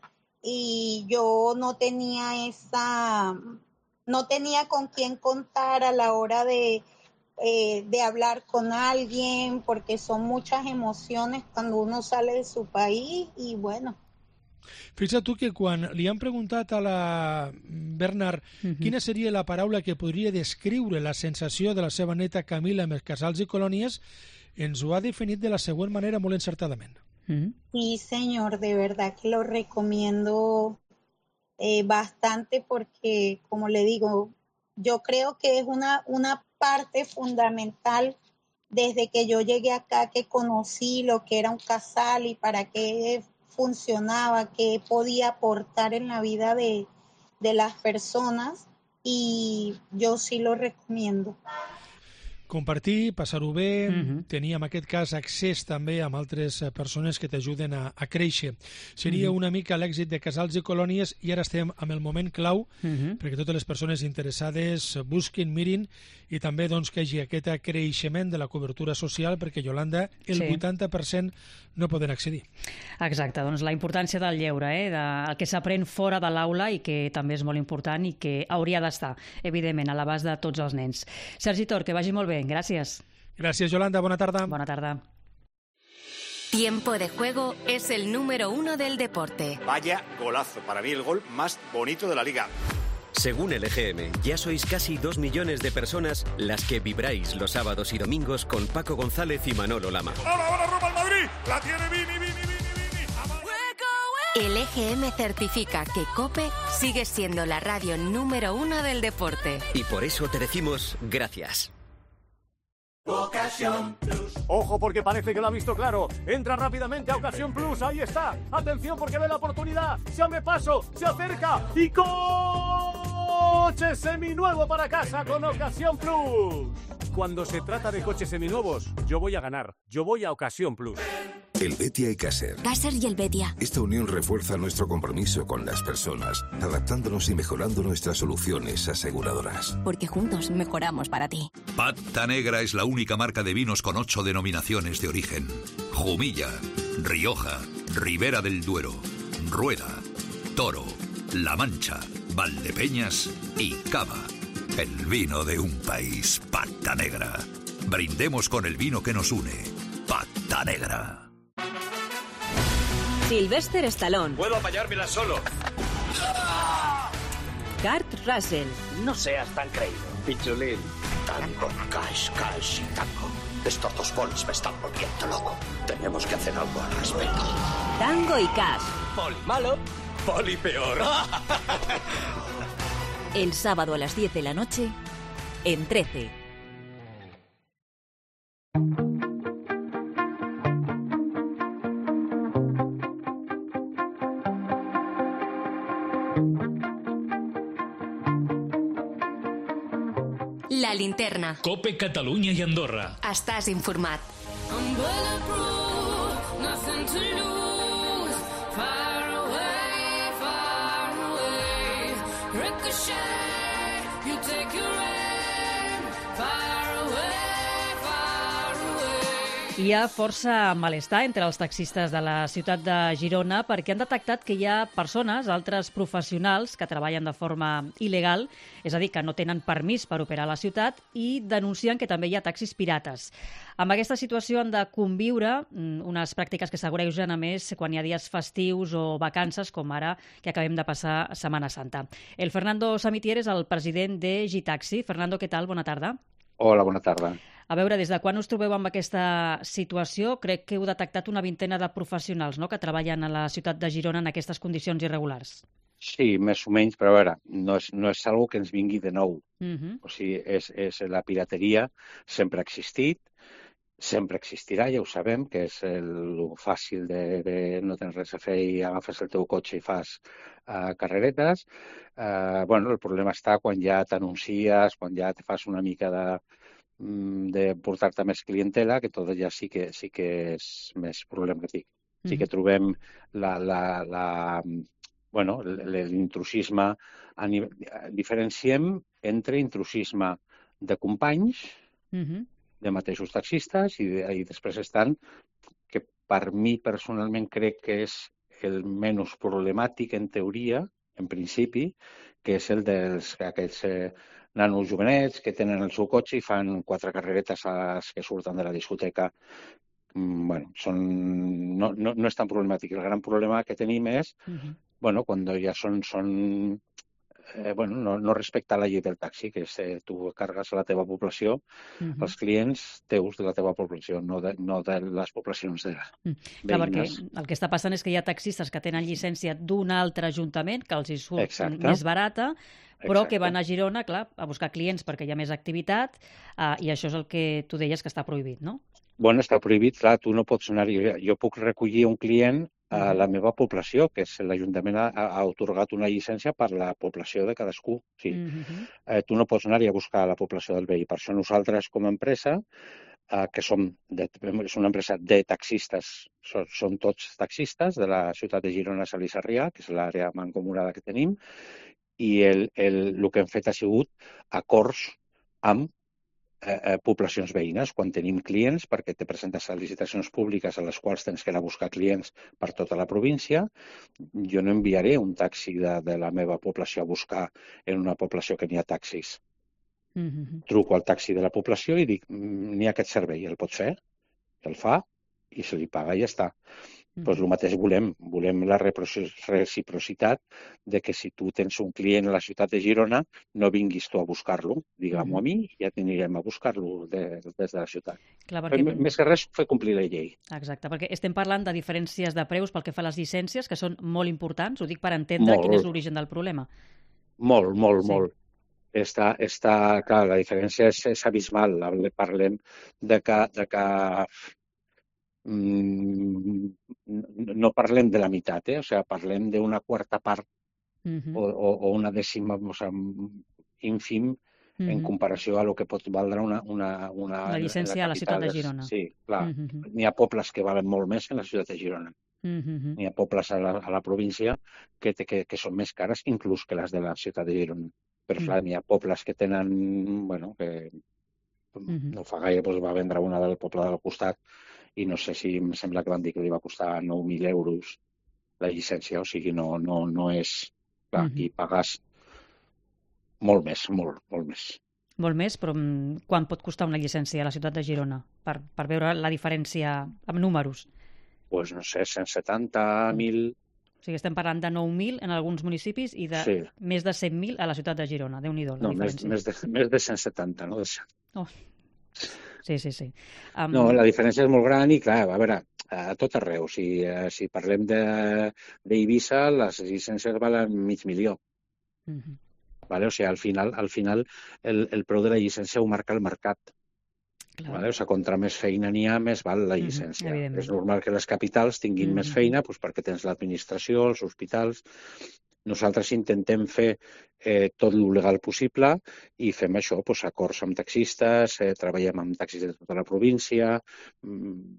y yo no tenía esa, no tenía con quién contar a la hora de, eh, de hablar con alguien porque son muchas emociones cuando uno sale de su país y bueno. Fixa't tu que quan li han preguntat a la Bernard uh-huh. quina seria la paraula que podria descriure la sensació de la seva neta Camila amb els casals i colònies, ens ho ha definit de la següent manera molt encertadament. Uh-huh. Sí, señor, de verdad que lo recomiendo eh, bastante porque, como le digo, yo creo que es una, una parte fundamental desde que yo llegué acá, que conocí lo que era un casal y para qué funcionaba, qué podía aportar en la vida de, de las personas y yo sí lo recomiendo. Compartir, passar-ho bé, Uh-huh. tenir en aquest cas accés també amb altres eh, persones que t'ajuden a, a créixer. Seria Uh-huh. una mica l'èxit de casals i colònies i ara estem amb el moment clau Uh-huh. perquè totes les persones interessades busquin, mirin i també doncs, que hi hagi aquest creixement de la cobertura social perquè, Yolanda, el Sí. vuitanta per cent no poden accedir. Exacte, doncs la importància del lleure, eh? de, el que s'aprèn fora de l'aula i que també és molt important i que hauria d'estar, evidentment, a l'abast de tots els nens. Sergi Tor, que vagi molt bé. Gràcies. Gràcies, Yolanda. Bona tarda. Bona tarda. Tiempo de Juego es el número uno del deporte. Vaya golazo, para mí el gol más bonito de la liga. Según el E G M, ya sois casi dos millones de personas las que vibráis los sábados y domingos con Paco González y Manolo Lama. ¡Ahora, ahora, Roma al Madrid! ¡La tiene Vini, Vini, Vini, Vini! El E G M certifica que COPE sigue siendo la radio número uno del deporte. Y por eso te decimos gracias. Ocasión Plus. Ojo porque parece que lo ha visto claro. Entra rápidamente a Ocasión Plus. Ahí está. Atención porque ve la oportunidad. Se abre paso. Se acerca. Y coche seminuevo para casa con Ocasión Plus. Cuando se trata de coches seminuevos, yo voy a ganar. Yo voy a Ocasión Plus. El Betia y Caser. Caser y el Betia. Esta unión refuerza nuestro compromiso con las personas, adaptándonos y mejorando nuestras soluciones aseguradoras. Porque juntos mejoramos para ti. Pata Negra es la única marca de vinos con ocho denominaciones de origen. Jumilla, Rioja, Ribera del Duero, Rueda, Toro, La Mancha, Valdepeñas y Cava. El vino de un país, Pata Negra. Brindemos con el vino que nos une. Pata Negra. Sylvester Stallone. Puedo apañármela solo. Kurt Russell. No seas tan creído. Pichulín. Tango, cash, cash y tango. Estos dos bolis me están volviendo loco. Tenemos que hacer algo al respecto. Tango y Cash. Poli malo, poli peor. El sábado a las diez de la noche en trece. La linterna. Cope Catalunya i Andorra. Estàs informat. Hi ha força malestar entre els taxistes de la ciutat de Girona perquè han detectat que hi ha persones, altres professionals, que treballen de forma il·legal, és a dir, que no tenen permís per operar a la ciutat, i denuncien que també hi ha taxis pirates. Amb aquesta situació han de conviure unes pràctiques que s'agreugen a més quan hi ha dies festius o vacances, com ara que acabem de passar Setmana Santa. El Fernando Samitier és el president de Gitaxi. Fernando, què tal? Bona tarda. Hola, bona tarda. A veure, des de quan us trobeu amb aquesta situació? Crec que heu detectat una vintena de professionals, no?, que treballen a la ciutat de Girona en aquestes condicions irregulars. Sí, més o menys, però a veure, no és, no és algo que ens vingui de nou. Uh-huh. O sigui, és, és la pirateria sempre ha existit, sempre existirà, ja ho sabem, que és el fàcil de, de no tenir res a fer i agafes el teu cotxe i fas uh, carreretes. Uh, bueno, el problema està quan ja t'anuncies, quan ja te fas una mica de de portar-te més clientela, que tot ja sí que, sí que és més problemàtic. Sí que trobem la, la, la, bueno, l'intrusisme. Diferenciem entre intrusisme de companys, uh-huh. de mateixos taxistes, i, i després estan, que per mi personalment crec que és el menys problemàtic en teoria, en principi, que és el dels aquests eh, nanos jovenets que tenen el seu cotxe i fan quatre carreretes a les que surten de la discoteca. Mm, bueno, són, no, no, no és tan problemàtic. El gran problema que tenim és, uh-huh. bueno, quan ja són, són eh, bueno, no, no respectar la llei del taxi, que és eh, tu carregues a la teva població, uh-huh. els clients teus de la teva població, no de, no de les poblacions de uh-huh. Clar, perquè el que està passant és que hi ha taxistes que tenen llicència d'un altre ajuntament, que els hi surt Exacte. Més barata, però Exacte. Que van a Girona, clar, a buscar clients perquè hi ha més activitat, uh, i això és el que tu deies que està prohibit, no? Bueno, està prohibit, clar, tu no pots anar... Jo puc recollir un client a la meva població, que és l'Ajuntament ha, ha atorgat una llicència per la població de cadascú. Sí. Uh-huh. eh, tu no pots anar-hi a buscar a la població del veí. Per això nosaltres, com a empresa, eh, que som de, és una empresa de taxistes, són, són tots taxistes de la ciutat de Girona, Salí Sarrià, que és l'àrea mancomunada que tenim, i el, el, el que hem fet ha sigut acords amb eh, poblacions veïnes. Quan tenim clients, perquè te presentes a licitacions públiques a les quals tens que anar a buscar clients per tota la província, jo no enviaré un taxi de, de la meva població a buscar en una població que n'hi ha taxis. Mm-hmm. Truco al taxi de la població i dic, n'hi ha aquest servei, el pot fer, el fa i se li paga i ja està. Pues el mateix volem, volem la reciprocitat de que si tu tens un client a la ciutat de Girona, no vinguis tu a buscar-lo, diguem-ho a mi, i ja anirem a buscar-lo de, des de la ciutat. Clar, perquè... Més que res, fer complir la llei. Exacte, perquè estem parlant de diferències de preus pel que fa a les llicències, que són molt importants, ho dic per entendre molt. Quin és l'origen del problema. Molt, molt, sí. molt. Està, està, clar, la diferència és, és abismal. Parlem de que... De que no parlem de la meitat, eh? O sigui, parlem d'una quarta part uh-huh. o, o una dècima, o sigui, ínfim uh-huh. en comparació a lo que pot valdre una... una, una la llicència la a la ciutat de Girona. Sí, clar. Uh-huh. N'hi ha pobles que valen molt més que en la ciutat de Girona. Uh-huh. N'hi ha pobles a la, a la província que, que, que són més cares inclús que les de la ciutat de Girona. Però clar, uh-huh. n'hi ha pobles que tenen... Bueno, que uh-huh. no fa gaire doncs, va vendre una del poble del costat i no sé si em sembla que van dir que li va costar nou mil euros la llicència, o sigui, no, no, no és... Clar, aquí pagues molt més, molt, molt més. Molt més, però quan pot costar una llicència a la ciutat de Girona? Per, per veure la diferència amb números. Doncs pues, no sé, cent setanta mil... O sigui, estem parlant de nou mil en alguns municipis i de sí. més de cent mil a la ciutat de Girona. Déu-n'hi-do, la no, diferència. Més, més, de, més de cent setanta, no de cent. Oh. Sí, sí, sí. Um... No, la diferència és molt gran i, clar, a veure, a tot arreu. Si, si parlem d'Eivissa, les llicències valen mig milió. Uh-huh. Vale? O sigui, al final, al final el, el preu de la llicència ho marca el mercat. Vale? O sigui, contra més feina n'hi ha, més val la llicència. Uh-huh, és normal que les capitals tinguin uh-huh. més feina doncs, perquè tens l'administració, els hospitals... Nosaltres intentem fer eh, tot el legal possible i fem això, doncs, acords amb taxistes, eh, treballem amb taxis de tota la província, mm, bueno,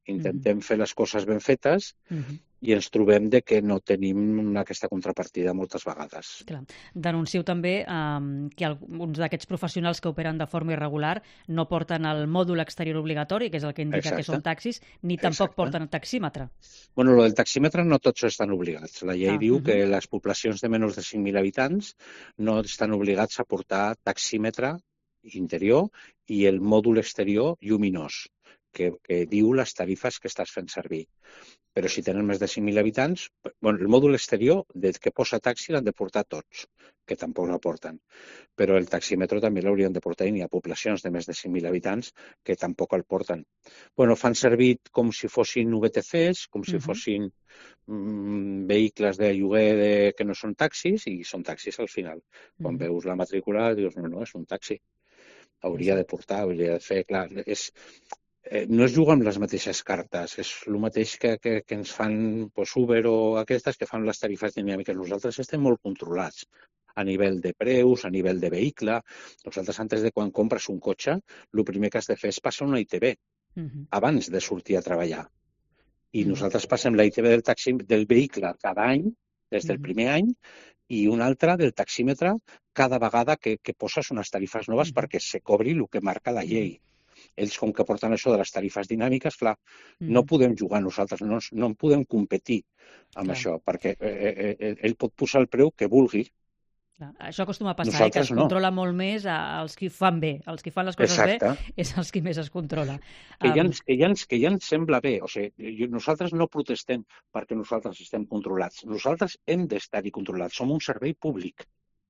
intentem fer les coses ben fetes Mhm. i ens trobem de que no tenim aquesta contrapartida moltes vegades. Clar. Denuncieu també eh, que alguns d'aquests professionals que operen de forma irregular no porten el mòdul exterior obligatori, que és el que indica Exacte. que són taxis, ni tampoc Exacte. porten el taxímetre. Bueno, lo del taxímetre no tots estan obligats. La llei Ah, diu mhm. que les poblacions de menys de cinc mil habitants no estan obligats a portar taxímetre interior i el mòdul exterior lluminós, que, que diu les tarifes que estàs fent servir. Però si tenen més de cinc mil habitants, bueno, el mòdul exterior de que posa taxi l'han de portar tots, que tampoc no porten. Però el taxímetre també l'haurien de portar i n'hi ha poblacions de més de cinc mil habitants que tampoc el porten. Bueno, fan servir com si fossin V T Cs, com si Mhm. fossin mm, vehicles de lloguer de, que no són taxis, i són taxis al final. Quan Mhm. veus la matrícula dius, no, no, és un taxi. Hauria de portar, hauria de fer, clar, és... Eh, no es juga amb les mateixes cartes, és el mateix que, que, que ens fan pues, Uber o aquestes que fan les tarifes dinàmiques. Nosaltres estem molt controlats a nivell de preus, a nivell de vehicle. Nosaltres, antes de quan compres un cotxe, el primer que has de fer és passar una I T B Mhm. abans de sortir a treballar. I Mhm. nosaltres passem la I T B del, taxi, del vehicle cada any, des del Mhm. primer any, i una altra del taxímetre cada vegada que, que poses unes tarifes noves Mhm. perquè se cobri el que marca la llei. Ells, com que porten això de les tarifes dinàmiques, clar, no Mhm. podem jugar nosaltres, no, no en podem competir amb Clar. això, perquè eh, eh, ell pot posar el preu que vulgui. Clar. Això acostuma a passar, eh, que Nosaltres es no. controla molt més a- als qui fan bé. Els qui fan les coses Exacte. bé és els qui més es controla. Que ja, Am, ens, que, ja ens, que ja ens sembla bé. O sigui, jo- nosaltres no protestem perquè nosaltres estem controlats. Nosaltres hem d'estar-hi controlats. Som un servei públic.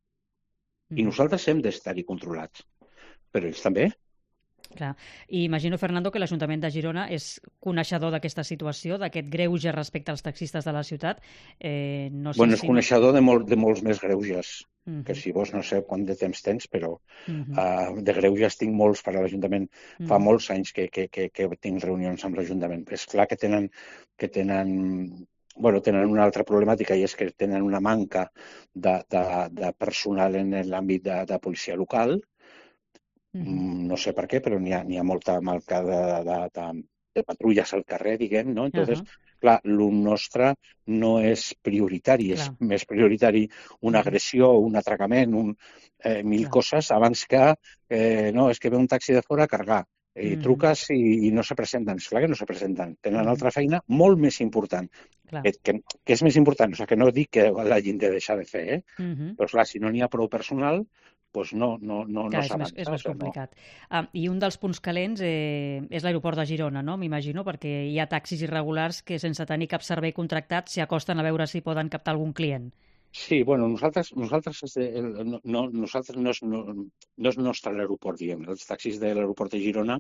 I Mhm. nosaltres hem d'estar-hi controlats. Però ells també. Clar. I imagino, Fernando, que l'Ajuntament de Girona és coneixedor d'aquesta situació, d'aquest greuge respecte als taxistes de la ciutat. Eh, no sé Bueno, és si... coneixedor de, molt, de molts més greuges. Mhm. Que si vos no sé quant de temps tens, però Mhm. uh, de greuges tinc molts per a l'Ajuntament. Fa Mhm. molts anys que, que, que, que tinc reunions amb l'Ajuntament. És clar que tenen, que tenen, bueno, tenen una altra problemàtica, i és que tenen una manca de, de, de personal en l'àmbit de, de policia local. Mhm. No sé per què, però n'hi ha, n'hi ha molta marca de, de, de, de patrulles al carrer, diguem, no? Entonces, Ahà. clar, el nostre no és prioritari, és Clar. més prioritari una Mhm. agressió, un atracament, un, eh, mil Clar. coses abans que, eh, no, és que ve un taxi de fora a cargar. I Mhm. truques i, i no se presenten. Esclar que no se presenten. Tenen Mhm. altra feina molt més important. Clar. Que, que, que és més important. O sigui, que no dic que l'hagin de deixar de fer, eh? Mhm. Però, clar, si no n'hi ha prou personal, doncs no, no, no, Clar, no és més, s'avança. és o més sigui, no. complicat. Ah, I un dels punts calents eh, és l'aeroport de Girona, no? M'imagino, perquè hi ha taxis irregulars que, sense tenir cap servei contractat, s'hi acosten a veure si poden captar algun client. Sí, bueno, nosaltres, nosaltres, és de, el- no, no, nosaltres no, és, no, no és nostre l'aeroport, diguem. Els taxis de l'aeroport de Girona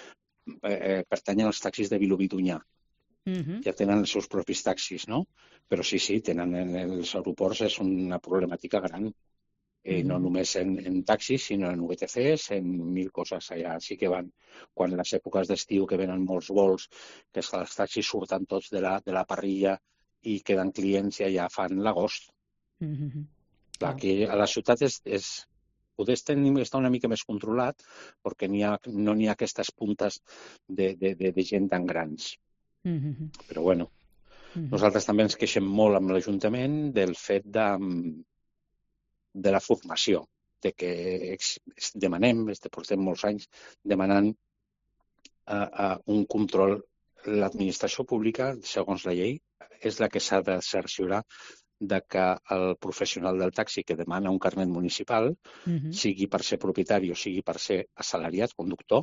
eh, pertanyen als taxis de Vilobí d'Onyar. Mhm. Ja tenen els seus propis taxis, no? Però sí, sí, tenen en els aeroports, és una problemàtica gran. Eh, no Mhm. només en, en taxis, sinó en V T Cs, en mil coses. Allà sí que van, quan les èpoques d'estiu que venen molts vols, que és que els taxis surten tots de la, de la parrilla i queden clients, i allà fan l'agost. Mhm. Clar, aquí a la ciutat és, és poder tenir, estar una mica més controlat perquè n'hi ha, no n'hi ha aquestes puntes de, de, de, de gent tan grans. Mhm. Però bueno, Mhm. nosaltres també ens queixem molt amb l'Ajuntament del fet de, de la formació, de que ex, demanem, este, portem molts anys demanant uh, uh, un control. L'administració pública, segons la llei, és la que s'ha de cerciorar de que el professional del taxi que demana un carnet municipal, Mhm. sigui per ser propietari o sigui per ser assalariat, conductor,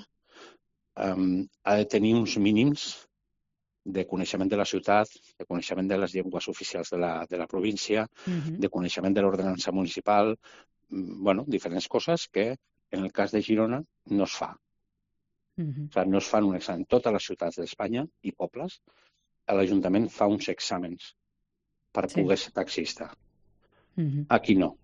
um, ha de tenir uns mínims de coneixement de la ciutat, de coneixement de les llengües oficials de la, de la província, Mhm. de coneixement de l'ordenança municipal, mm, bueno, diferents coses que en el cas de Girona no es fa. Mhm. O sigui, no es fan un examen. Totes les ciutats d'Espanya i pobles, l'Ajuntament fa uns exàmens per Sí. poder ser taxista. Mhm. Aquí no.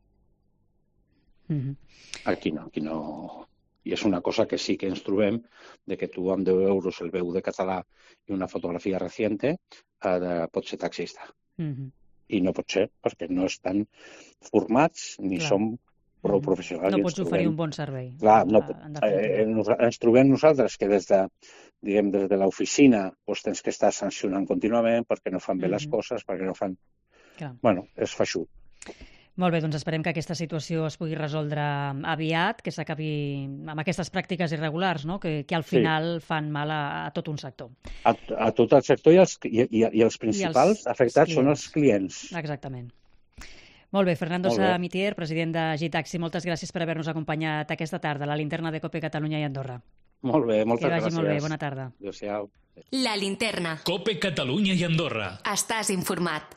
Mhm. Aquí no, aquí no. I és una cosa que sí que ens trobem, de que tu amb deu euros el veu de català i una fotografia reciente eh, pots ser taxista. Mhm. I no pot ser perquè no estan formats ni Clar. som prou professional. No pots oferir un bon servei. Clar, no, eh, ens trobem nosaltres que des de, diguem, des de l'oficina doncs tens que estar sancionant contínuament perquè no fan bé les coses, perquè no fan... Clar. Bueno, és feixut. Molt bé, doncs esperem que aquesta situació es pugui resoldre aviat, que s'acabi amb aquestes pràctiques irregulars, no? que, que al final sí. fan mal a, a tot un sector. A, a tot el sector i els, i, i, i els principals I els afectats clients. Són els clients. Exactament. Molt bé, Fernando Samitier, president de Gitaxi, moltes gràcies per haver-nos acompanyat aquesta tarda a la linterna de COPE Catalunya i Andorra. Molt bé, moltes que vagi gràcies. Molt bé, bona tarda. Adéu-siau. La linterna. COPE Catalunya i Andorra. Estàs informat.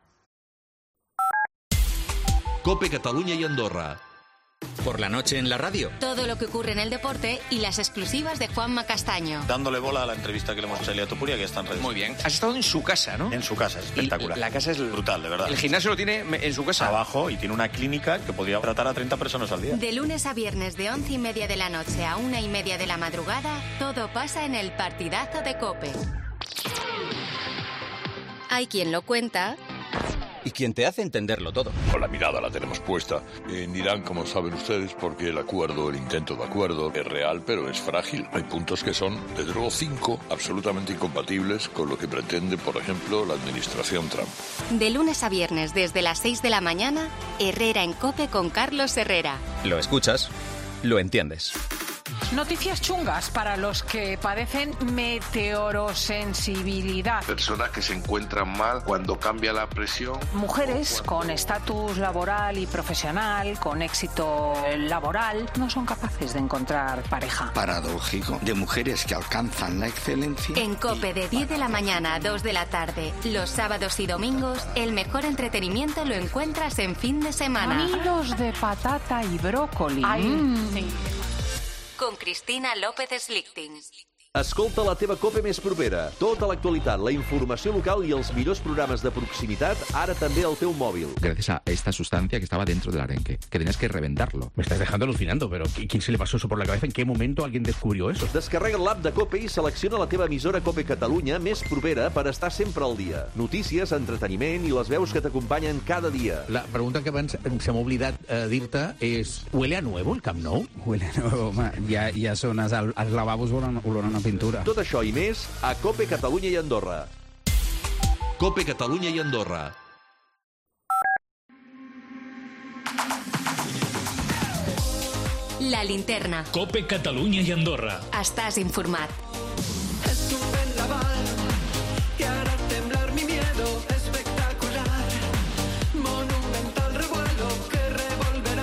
COPE Catalunya y Andorra. Por la noche en la radio. Todo lo que ocurre en el deporte y las exclusivas de Juanma Castaño. Dándole bola a la entrevista que le hemos hecho a Elia Topuria, que está en redes. Muy bien. Has estado en su casa, ¿no? En su casa, espectacular. Y la casa es brutal, de verdad. El gimnasio lo tiene en su casa. Abajo, y tiene una clínica que podría tratar a treinta personas al día. De lunes a viernes de once y media de la noche a una y media de la madrugada, todo pasa en el partidazo de COPE. Hay quien lo cuenta. Y quien te hace entenderlo todo. Con la mirada la tenemos puesta en Irán, como saben ustedes, porque el acuerdo, el intento de acuerdo es real, pero es frágil. Hay puntos que son, desde luego, cinco, absolutamente incompatibles con lo que pretende, por ejemplo, la administración Trump. De lunes a viernes, desde las seis de la mañana, Herrera en COPE con Carlos Herrera. Lo escuchas, lo entiendes. Noticias chungas para los que padecen meteorosensibilidad. Personas que se encuentran mal cuando cambia la presión. Mujeres con estatus laboral y profesional, con éxito laboral, no son capaces de encontrar pareja. Paradójico, de mujeres que alcanzan la excelencia. En COPE de diez de la mañana a dos de la tarde, los sábados y domingos, el mejor entretenimiento lo encuentras en fin de semana. Nidos de patata y brócoli. Ay, mm. sí. Con Cristina López Slichting. Escolta la teva COPE més propera. Tota l'actualitat, la informació local i els millors programes de proximitat, ara també al teu mòbil. Gracias a esta sustancia que estaba dentro del arenque, que tenías que reventarlo. Me estás dejando alucinando, pero ¿quién se le pasó eso por la cabeza? ¿En qué momento alguien descubrió eso? Descarrega l'app de COPE i selecciona la teva emissora COPE Catalunya més propera per estar sempre al dia. Notícies, entreteniment i les veus que t'acompanyen cada dia. La pregunta que abans se m'ha oblidat eh, dir-te és ¿huele a nuevo el Camp Nou? Huele a nuevo, home. Ja, ja són els, els lavabos oloren una pintura. Tot això i més a COPE Catalunya i Andorra. COPE Catalunya i Andorra. La linterna. COPE Catalunya i Andorra. Estàs informat. Es un vendaval que hará temblar mi miedo espectacular. Monumental revuelo que revolverá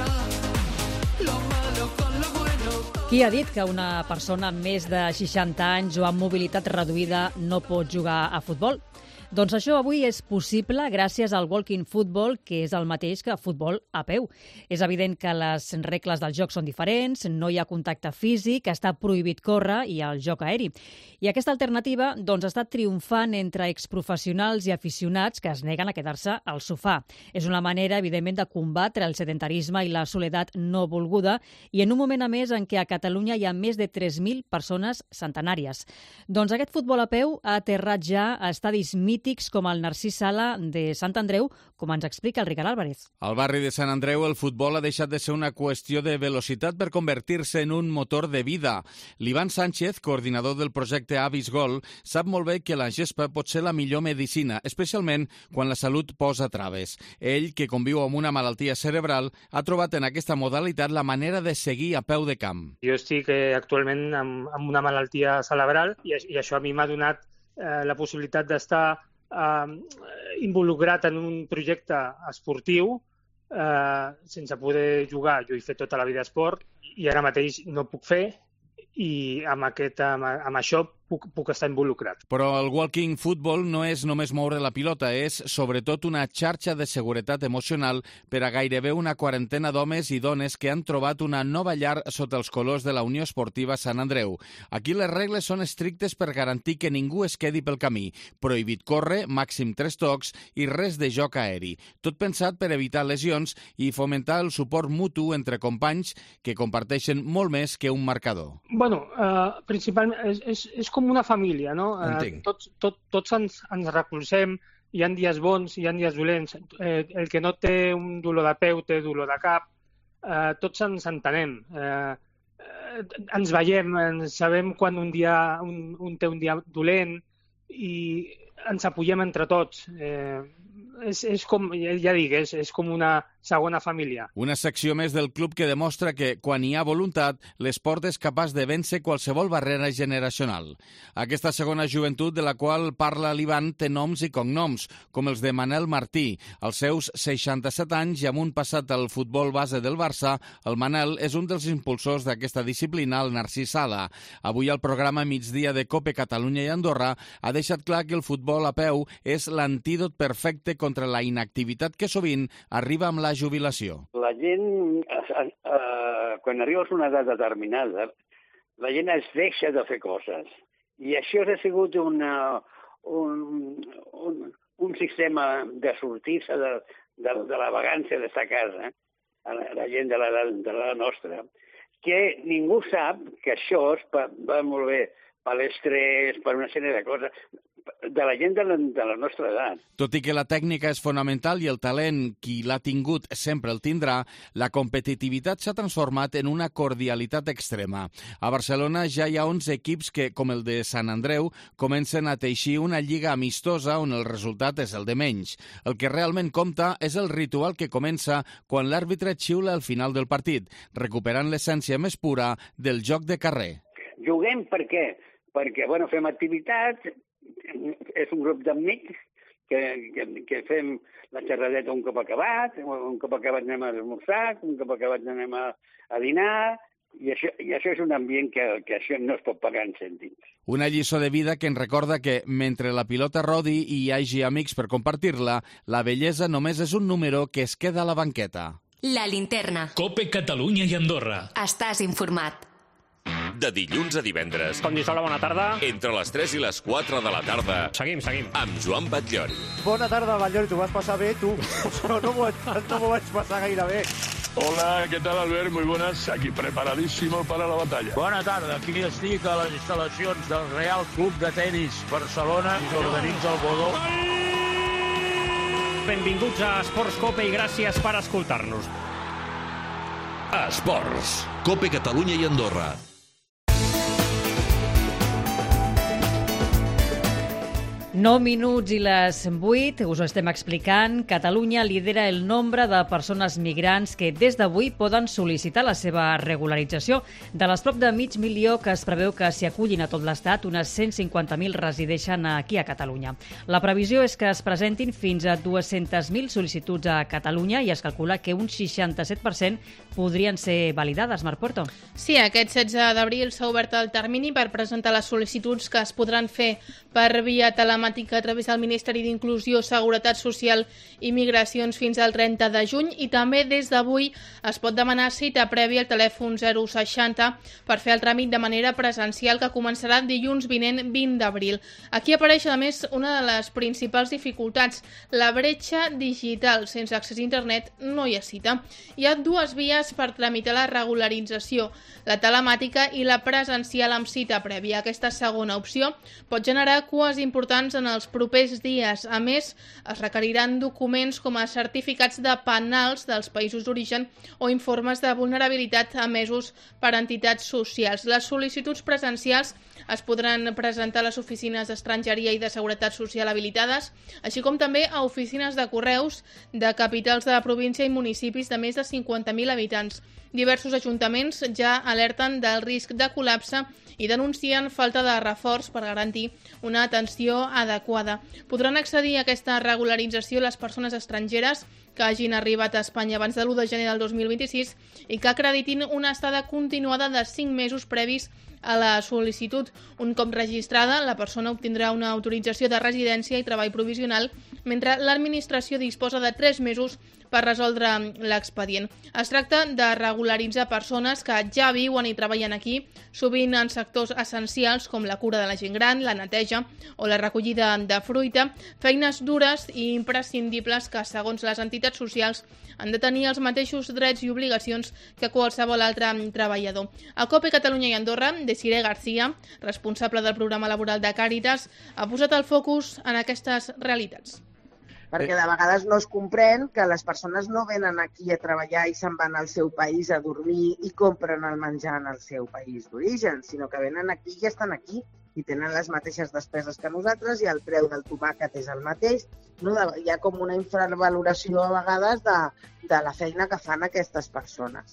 lo malo con lo bueno. Qui ha dit que una persona amb més de seixanta anys o amb mobilitat reduïda no pot jugar a futbol? Doncs això avui és possible gràcies al walking football, que és el mateix que futbol a peu. És evident que les regles del joc són diferents, no hi ha contacte físic, està prohibit córrer i el joc aeri. I aquesta alternativa doncs, està triomfant entre exprofessionals i aficionats que es neguen a quedar-se al sofà. És una manera, evidentment, de combatre el sedentarisme i la soledat no volguda i en un moment, a més, en què a Catalunya hi ha més de tres mil persones centenàries. Doncs aquest futbol a peu ha aterrat ja a estadis mítics com el Narcís Sala de Sant Andreu, com ens explica el Ricard Álvarez. Al barri de Sant Andreu el futbol ha deixat de ser una qüestió de velocitat per convertir-se en un motor de vida. L'Ivan Sánchez, coordinador del projecte Avis Gol, sap molt bé que la gespa pot ser la millor medicina, especialment quan la salut posa traves. Ell, que conviu amb una malaltia cerebral, ha trobat en aquesta modalitat la manera de seguir a peu de camp. Jo estic eh, actualment amb, amb una malaltia cerebral i, i això a mi m'ha donat eh, la possibilitat d'estar eh, involucrat en un projecte esportiu eh, sense poder jugar. Jo he fet tota la vida esport i ara mateix no puc fer i amb, aquest, amb, amb això puc, puc estar involucrat. Però el walking football no és només moure la pilota, és sobretot una xarxa de seguretat emocional per a gairebé una quarantena d'homes i dones que han trobat una nova llar sota els colors de la Unió Esportiva Sant Andreu. Aquí les regles són estrictes per garantir que ningú es quedi pel camí. Prohibit córrer, màxim tres tocs i res de joc aeri. Tot pensat per evitar lesions i fomentar el suport mutu entre companys que comparteixen molt més que un marcador. Bueno, uh, principalment és, és, és com una família, no? Uh, tots, tot, tots ens, ens recolzem, hi ha dies bons, hi ha dies dolents. Eh, el que no té un dolor de peu té dolor de cap. eh, tots ens entenem. Eh, eh, ens veiem, ens sabem quan un dia un, un té un dia dolent i ens apoyem entre tots. Eh, és, és com, ja dic, és, és com una segona família. Una secció més del club que demostra que, quan hi ha voluntat, l'esport és capaç de vèncer qualsevol barrera generacional. Aquesta segona joventut de la qual parla l'Ivan té noms i cognoms, com els de Manel Martí. Als seus seixanta-set anys i amb un passat al futbol base del Barça, el Manel és un dels impulsors d'aquesta disciplina al Narcís Sala. Avui el programa Migdia de COPE Catalunya i Andorra ha deixat clar que el futbol a peu és l'antídot perfecte contra la inactivitat que sovint arriba amb la jubilació. La gent, eh, eh, quan arribes a una edat determinada, la gent es deixa de fer coses. I això ha sigut una, un, un, un sistema de sortir-se de, de, de la vagància d'estar a casa, a la, la gent de la, de la nostra, que ningú sap que això es va, va molt bé per l'estrès, per una sèrie de coses, de la gent de la, de la nostra edat. Tot i que la tècnica és fonamental i el talent, qui l'ha tingut sempre el tindrà, la competitivitat s'ha transformat en una cordialitat extrema. A Barcelona ja hi ha onze equips que, com el de Sant Andreu, comencen a teixir una lliga amistosa on el resultat és el de menys. El que realment compta és el ritual que comença quan l'àrbitre xiula al final del partit, recuperant l'essència més pura del joc de carrer. Juguem per què? Perquè, bueno, fem activitat, és un grup d'amics que, que, que fem la xerradeta un cop acabat, un cop acabat anem a esmorzar, un cop acabat anem a, a dinar, i això, i això és un ambient que, que això no es pot pagar en cèntims. Una lliçó de vida que ens recorda que, mentre la pilota rodi i hi hagi amics per compartir-la, la bellesa només és un número que es queda a la banqueta. La linterna. COPE Catalunya i Andorra. Estàs informat. De dilluns a divendres. Condisola, bona tarda. Entre les tres i les quatre de la tarda. Seguim, seguim. Amb Joan Batllori. Bona tarda, Batllori. T'ho vas passar bé, tu? No, no m'ho no vaig passar gaire bé. Hola, ¿qué tal, Albert? Muy buenas. Aquí preparadísimo para la batalla. Bona tarda. Aquí estic a les instal·lacions del Real Club de Tenis Barcelona. I organitza el Bodó. Benvinguts a Esports COPE i gràcies per escoltar-nos. Esports. COPE Catalunya i Andorra. nou minuts i les vuit, us ho estem explicant. Catalunya lidera el nombre de persones migrants que des d'avui poden sol·licitar la seva regularització. De les prop de mig milió que es preveu que s'hi acullin a tot l'Estat, unes cent cinquanta mil resideixen aquí a Catalunya. La previsió és que es presentin fins a dues-centes mil sol·licituds a Catalunya i es calcula que un seixanta-set per cent podrien ser validades. Marc Puerto. Sí, aquest setze d'abril s'ha obert el termini per presentar les sol·licituds que es podran fer per via telemàtica a través del Ministeri d'Inclusió, Seguretat Social i Migracions fins al trenta de juny i també des d'avui es pot demanar cita prèvia al telèfon zero seixanta per fer el tràmit de manera presencial que començarà dilluns vinent vint d'abril. Aquí apareix a més una de les principals dificultats, la bretxa digital. Sense accés a internet no hi ha cita. Hi ha dues vies per tramitar la regularització, la telemàtica i la presencial amb cita prèvia. Aquesta segona opció pot generar cues importants en els propers dies. A més, es requeriran documents com a certificats de penals dels països d'origen o informes de vulnerabilitat emesos per entitats socials. Les sol·licituds presencials es podran presentar a les oficines d'estrangeria i de seguretat social habilitades, així com també a oficines de correus de capitals de província i municipis de més de cinquanta mil habitants. Diversos ajuntaments ja alerten del risc de col·lapse i denuncien falta de reforç per garantir una atenció adequada. Podran accedir a aquesta regularització les persones estrangeres que hagin arribat a Espanya abans de l'u de gener del dos mil vint-i-sis i que acreditin una estada continuada de cinc mesos previs a la sol·licitud. Un cop registrada, la persona obtindrà una autorització de residència i treball provisional, mentre l'administració disposa de tres mesos per resoldre l'expedient. Es tracta de regularitzar persones que ja viuen i treballen aquí, sovint en sectors essencials com la cura de la gent gran, la neteja o la recollida de fruita, feines dures i imprescindibles que, segons les entitats socials, han de tenir els mateixos drets i obligacions que qualsevol altre treballador. A COPE Catalunya i Andorra, Desiree García, responsable del programa laboral de Càritas, ha posat el focus en aquestes realitats. perquè de vegades no es comprèn que les persones no venen aquí a treballar i se'n van al seu país a dormir i compren el menjar en el seu país d'origen, sinó que venen aquí i estan aquí i tenen les mateixes despeses que nosaltres i el preu del tomàquet és el mateix. No? Hi ha com una infravaloració a vegades de, de la feina que fan aquestes persones.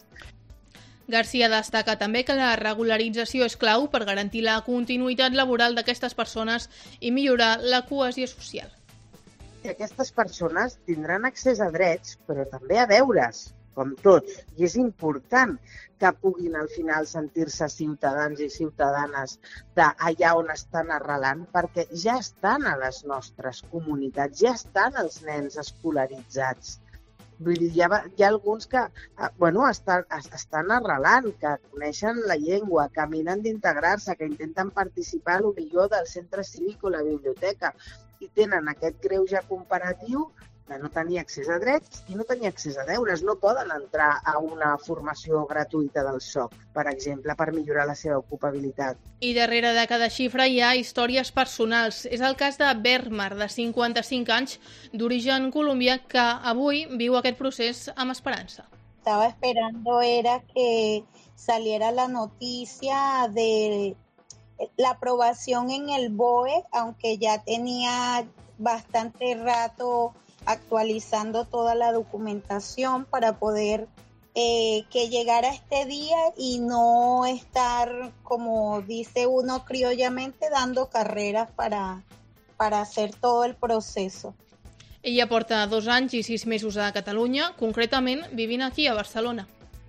García destaca també que la regularització és clau per garantir la continuïtat laboral d'aquestes persones i millorar la cohesió social. I aquestes persones tindran accés a drets, però també a deures, com tots. I és important que puguin al final sentir-se ciutadans i ciutadanes d'allà on estan arrelant, perquè ja estan a les nostres comunitats, ja estan els nens escolaritzats. Vull dir, hi ha, hi ha alguns que bueno, estan, estan arrelant, que coneixen la llengua, que minen d'integrar-se, que intenten participar a lo millor del centre cívic o la biblioteca i tenen aquest greuge comparatiu de no tenir accés a drets i no tenir accés a deures. No poden entrar a una formació gratuïta del S O C, per exemple, per millorar la seva ocupabilitat. I darrere de cada xifra hi ha històries personals. És el cas de Bermar, de cinquanta-cinc anys, d'origen colombià, que avui viu aquest procés amb esperança. Estaba esperando era que saliera la noticia de la aprobación en el B O E, aunque ya tenía bastante rato actualizando toda la documentación para poder eh, que llegara este día y no estar, como dice uno criollamente, dando carreras para, para hacer todo el proceso. Ella porta dos anys i sis mesos a Catalunya, concretament vivint aquí a Barcelona.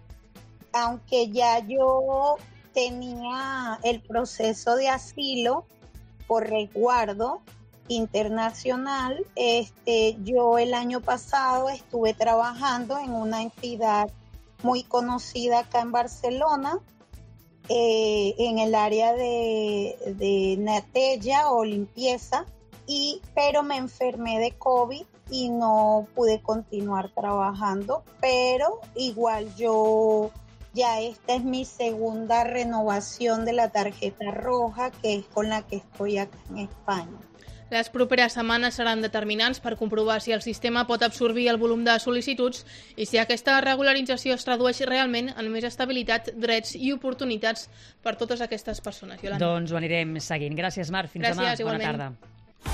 Aunque ya yo tenía el proceso de asilo por resguardo internacional, este, yo el año pasado estuve trabajando en una entidad muy conocida acá en Barcelona, eh, en el área de, de neteja o limpieza, y, pero me enfermé de COVID y no pude continuar trabajando, pero igual yo ya esta es mi segunda renovación de la tarjeta roja, que es con la que estoy acá en España. Les properes setmanes seran determinants per comprovar si el sistema pot absorbir el volum de sol·licituds i si aquesta regularització es tradueix realment en més estabilitat, drets i oportunitats per totes aquestes persones. Iolanda. Doncs ho anirem seguint. Gràcies, Mar. Fins Gràcies, demà. Igualment. Bona tarda.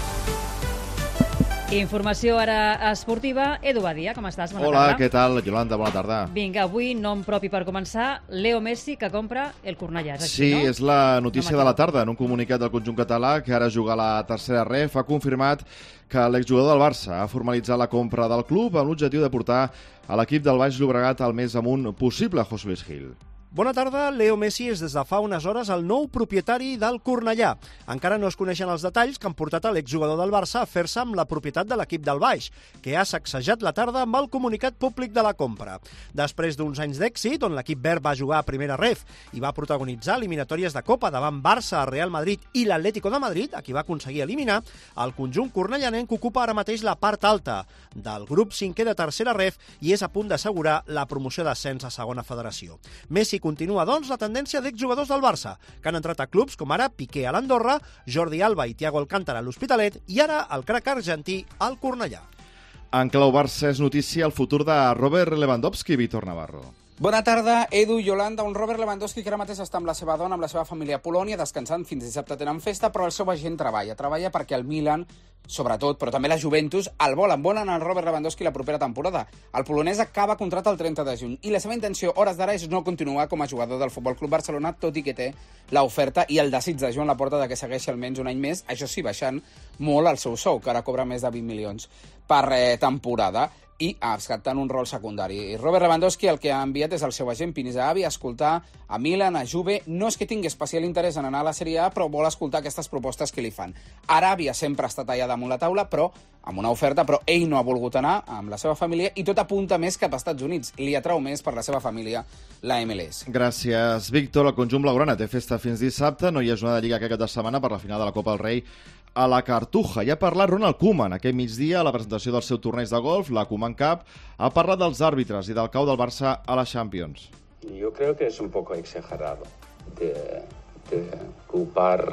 Informació ara esportiva. Edu Badia, com estàs? Bona Hola, tarda. què tal, Yolanda? Bona tarda. Vinga, avui nom propi per començar. Leo Messi, que compra el Cornellà. És Sí, així, no? és la notícia de la tarda. En un comunicat del conjunt català, que ara juga a la tercera ref, ha confirmat que l'exjugador del Barça ha formalitzat la compra del club amb l'objectiu de portar a l'equip del Baix Llobregat al més amunt possible, José Luis Gil. Bona tarda. Leo Messi és des de fa unes hores el nou propietari del Cornellà. Encara no es coneixen els detalls que han portat a l'exjugador del Barça a fer-se amb la propietat de l'equip del Baix, que ha sacsejat la tarda amb el comunicat públic de la compra. Després d'uns anys d'èxit, on l'equip verd va jugar a primera ref i va protagonitzar eliminatòries de Copa davant Barça, Real Madrid i l'Atlético de Madrid, a qui va aconseguir eliminar, el conjunt cornellanenc ocupa ara mateix la part alta del grup cinquè de tercera ref i és a punt d'assegurar la promoció d'ascens a segona federació. Messi continua, doncs, la tendència d'exjugadors del Barça, que han entrat a clubs com ara Piqué a l'Andorra, Jordi Alba i Thiago Alcántara a l'Hospitalet i ara el crac argentí al Cornellà. En clau Barça és notícia el futur de Robert Lewandowski, Víctor Navarro. Bona tarda, Edu, Yolanda. Un Robert Lewandowski que ara mateix està amb la seva dona, amb la seva família a Polònia, descansant. Fins dissabte tenen festa, però el seu agent treballa. Treballa perquè el Milan, sobretot, però també la Juventus, el volen. Volen el Robert Lewandowski la propera temporada. El polonès acaba contracte el trenta de juny i la seva intenció, hores d'ara, és no continuar com a jugador del Futbol Club Barcelona, tot i que té l'oferta i el desig de Joan Laporta de que segueixi almenys un any més, això sí, baixant molt el seu sou, que ara cobra més de vint milions per eh, temporada, i acceptant un rol secundari. Robert Lewandowski el que ha enviat és el seu agent Pini Zahavi a escoltar a Milan, a Juve. No és que tingui especial interès en anar a la Sèrie A, però vol escoltar aquestes propostes que li fan. Aràbia sempre ha estat allà damunt la taula, però amb una oferta, però ell no ha volgut anar amb la seva família i tot apunta més cap als Estats Units. Li atrau més per la seva família la M L S. Gràcies, Víctor. El conjunt blaugrana té festa fins dissabte. No hi ha jornada de Lliga aquest cap de setmana per la final de la Copa del Rei a la Cartuja. Ja ha parlat Ronald Koeman aquest migdia a la presentació del seu torneig de golf, la Koeman Cup. Ha parlat dels àrbitres i del cau del Barça a la Champions. Yo creo que es un poco exagerado de, de culpar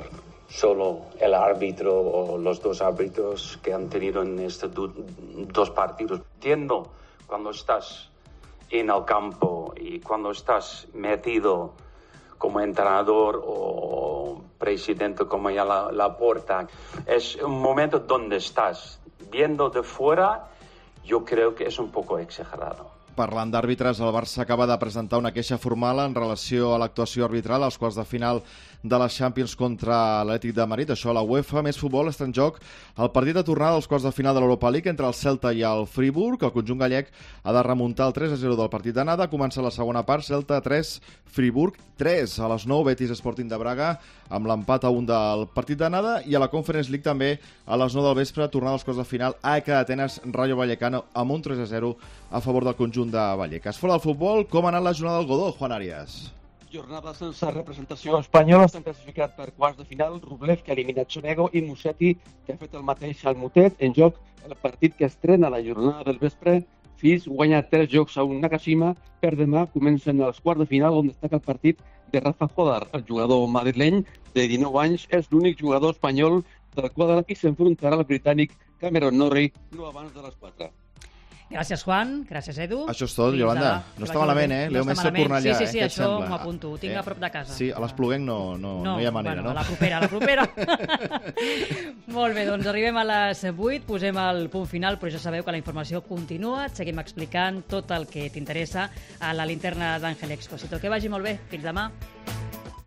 solo el árbitro o los dos árbitros que han tenido en estos do, dos partidos. Entiendo cuando estás en el campo y cuando estás metido como entrenador o presidente como ya la, la Porta. Es un momento donde estás viendo de fuera, yo creo que es un poco exagerado. Parlant d'àrbitres, el Barça acaba de presentar una queixa formal en relació a l'actuació arbitral als quarts de final de la Champions contra l'Atlètic de Madrid. Això a la UEFA. Més futbol, està en joc el partit de tornada dels quarts de final de l'Europa League entre el Celta i el Friburg. El conjunt gallec ha de remuntar el tres a zero del partit d'anada. Comença la segona part, Celta tres, Friburg tres. A les nou, Betis Sporting de Braga amb l'empat a un del partit d'anada, i a la Conference League també a les nou del vespre, tornada als quarts de final, A E K Atenes Rayo Vallecano amb un tres a zero a favor del conjunt de Vallecas. Fora del futbol, com ha anat la jornada del Godó, Juan Arias? Jornada sense representació espanyola. Estan classificats per quarts de final Rublev, que ha eliminat Sonego, i Musetti, que ha fet el mateix al Motet. En joc el partit que estrena la jornada del vespre. Fis guanya tres jocs a un Nakashima. Per demà comencen els quarts de final, on destaca el partit de Rafa Jodar. El jugador madrileny de dinou anys és l'únic jugador espanyol del quadre i s'enfrontarà al britànic Cameron Norrie no abans de les quatre. Gràcies, Juan. Gràcies, Edu. Això és tot, Yolanda. No està malament, eh? Leo Messi a Cornellà, sí, sí, sí, eh? això m'ho apunto. Ho tinc a prop de casa. Sí, a l'Espluguenc no, no, no, no hi ha manera, bueno, no? a la propera, a la propera. Molt bé, doncs arribem a les vuit, posem el punt final, però ja sabeu que la informació continua. Et seguim explicant tot el que t'interessa a la linterna d'Àngel Expósito. Que vagi molt bé. Fins demà.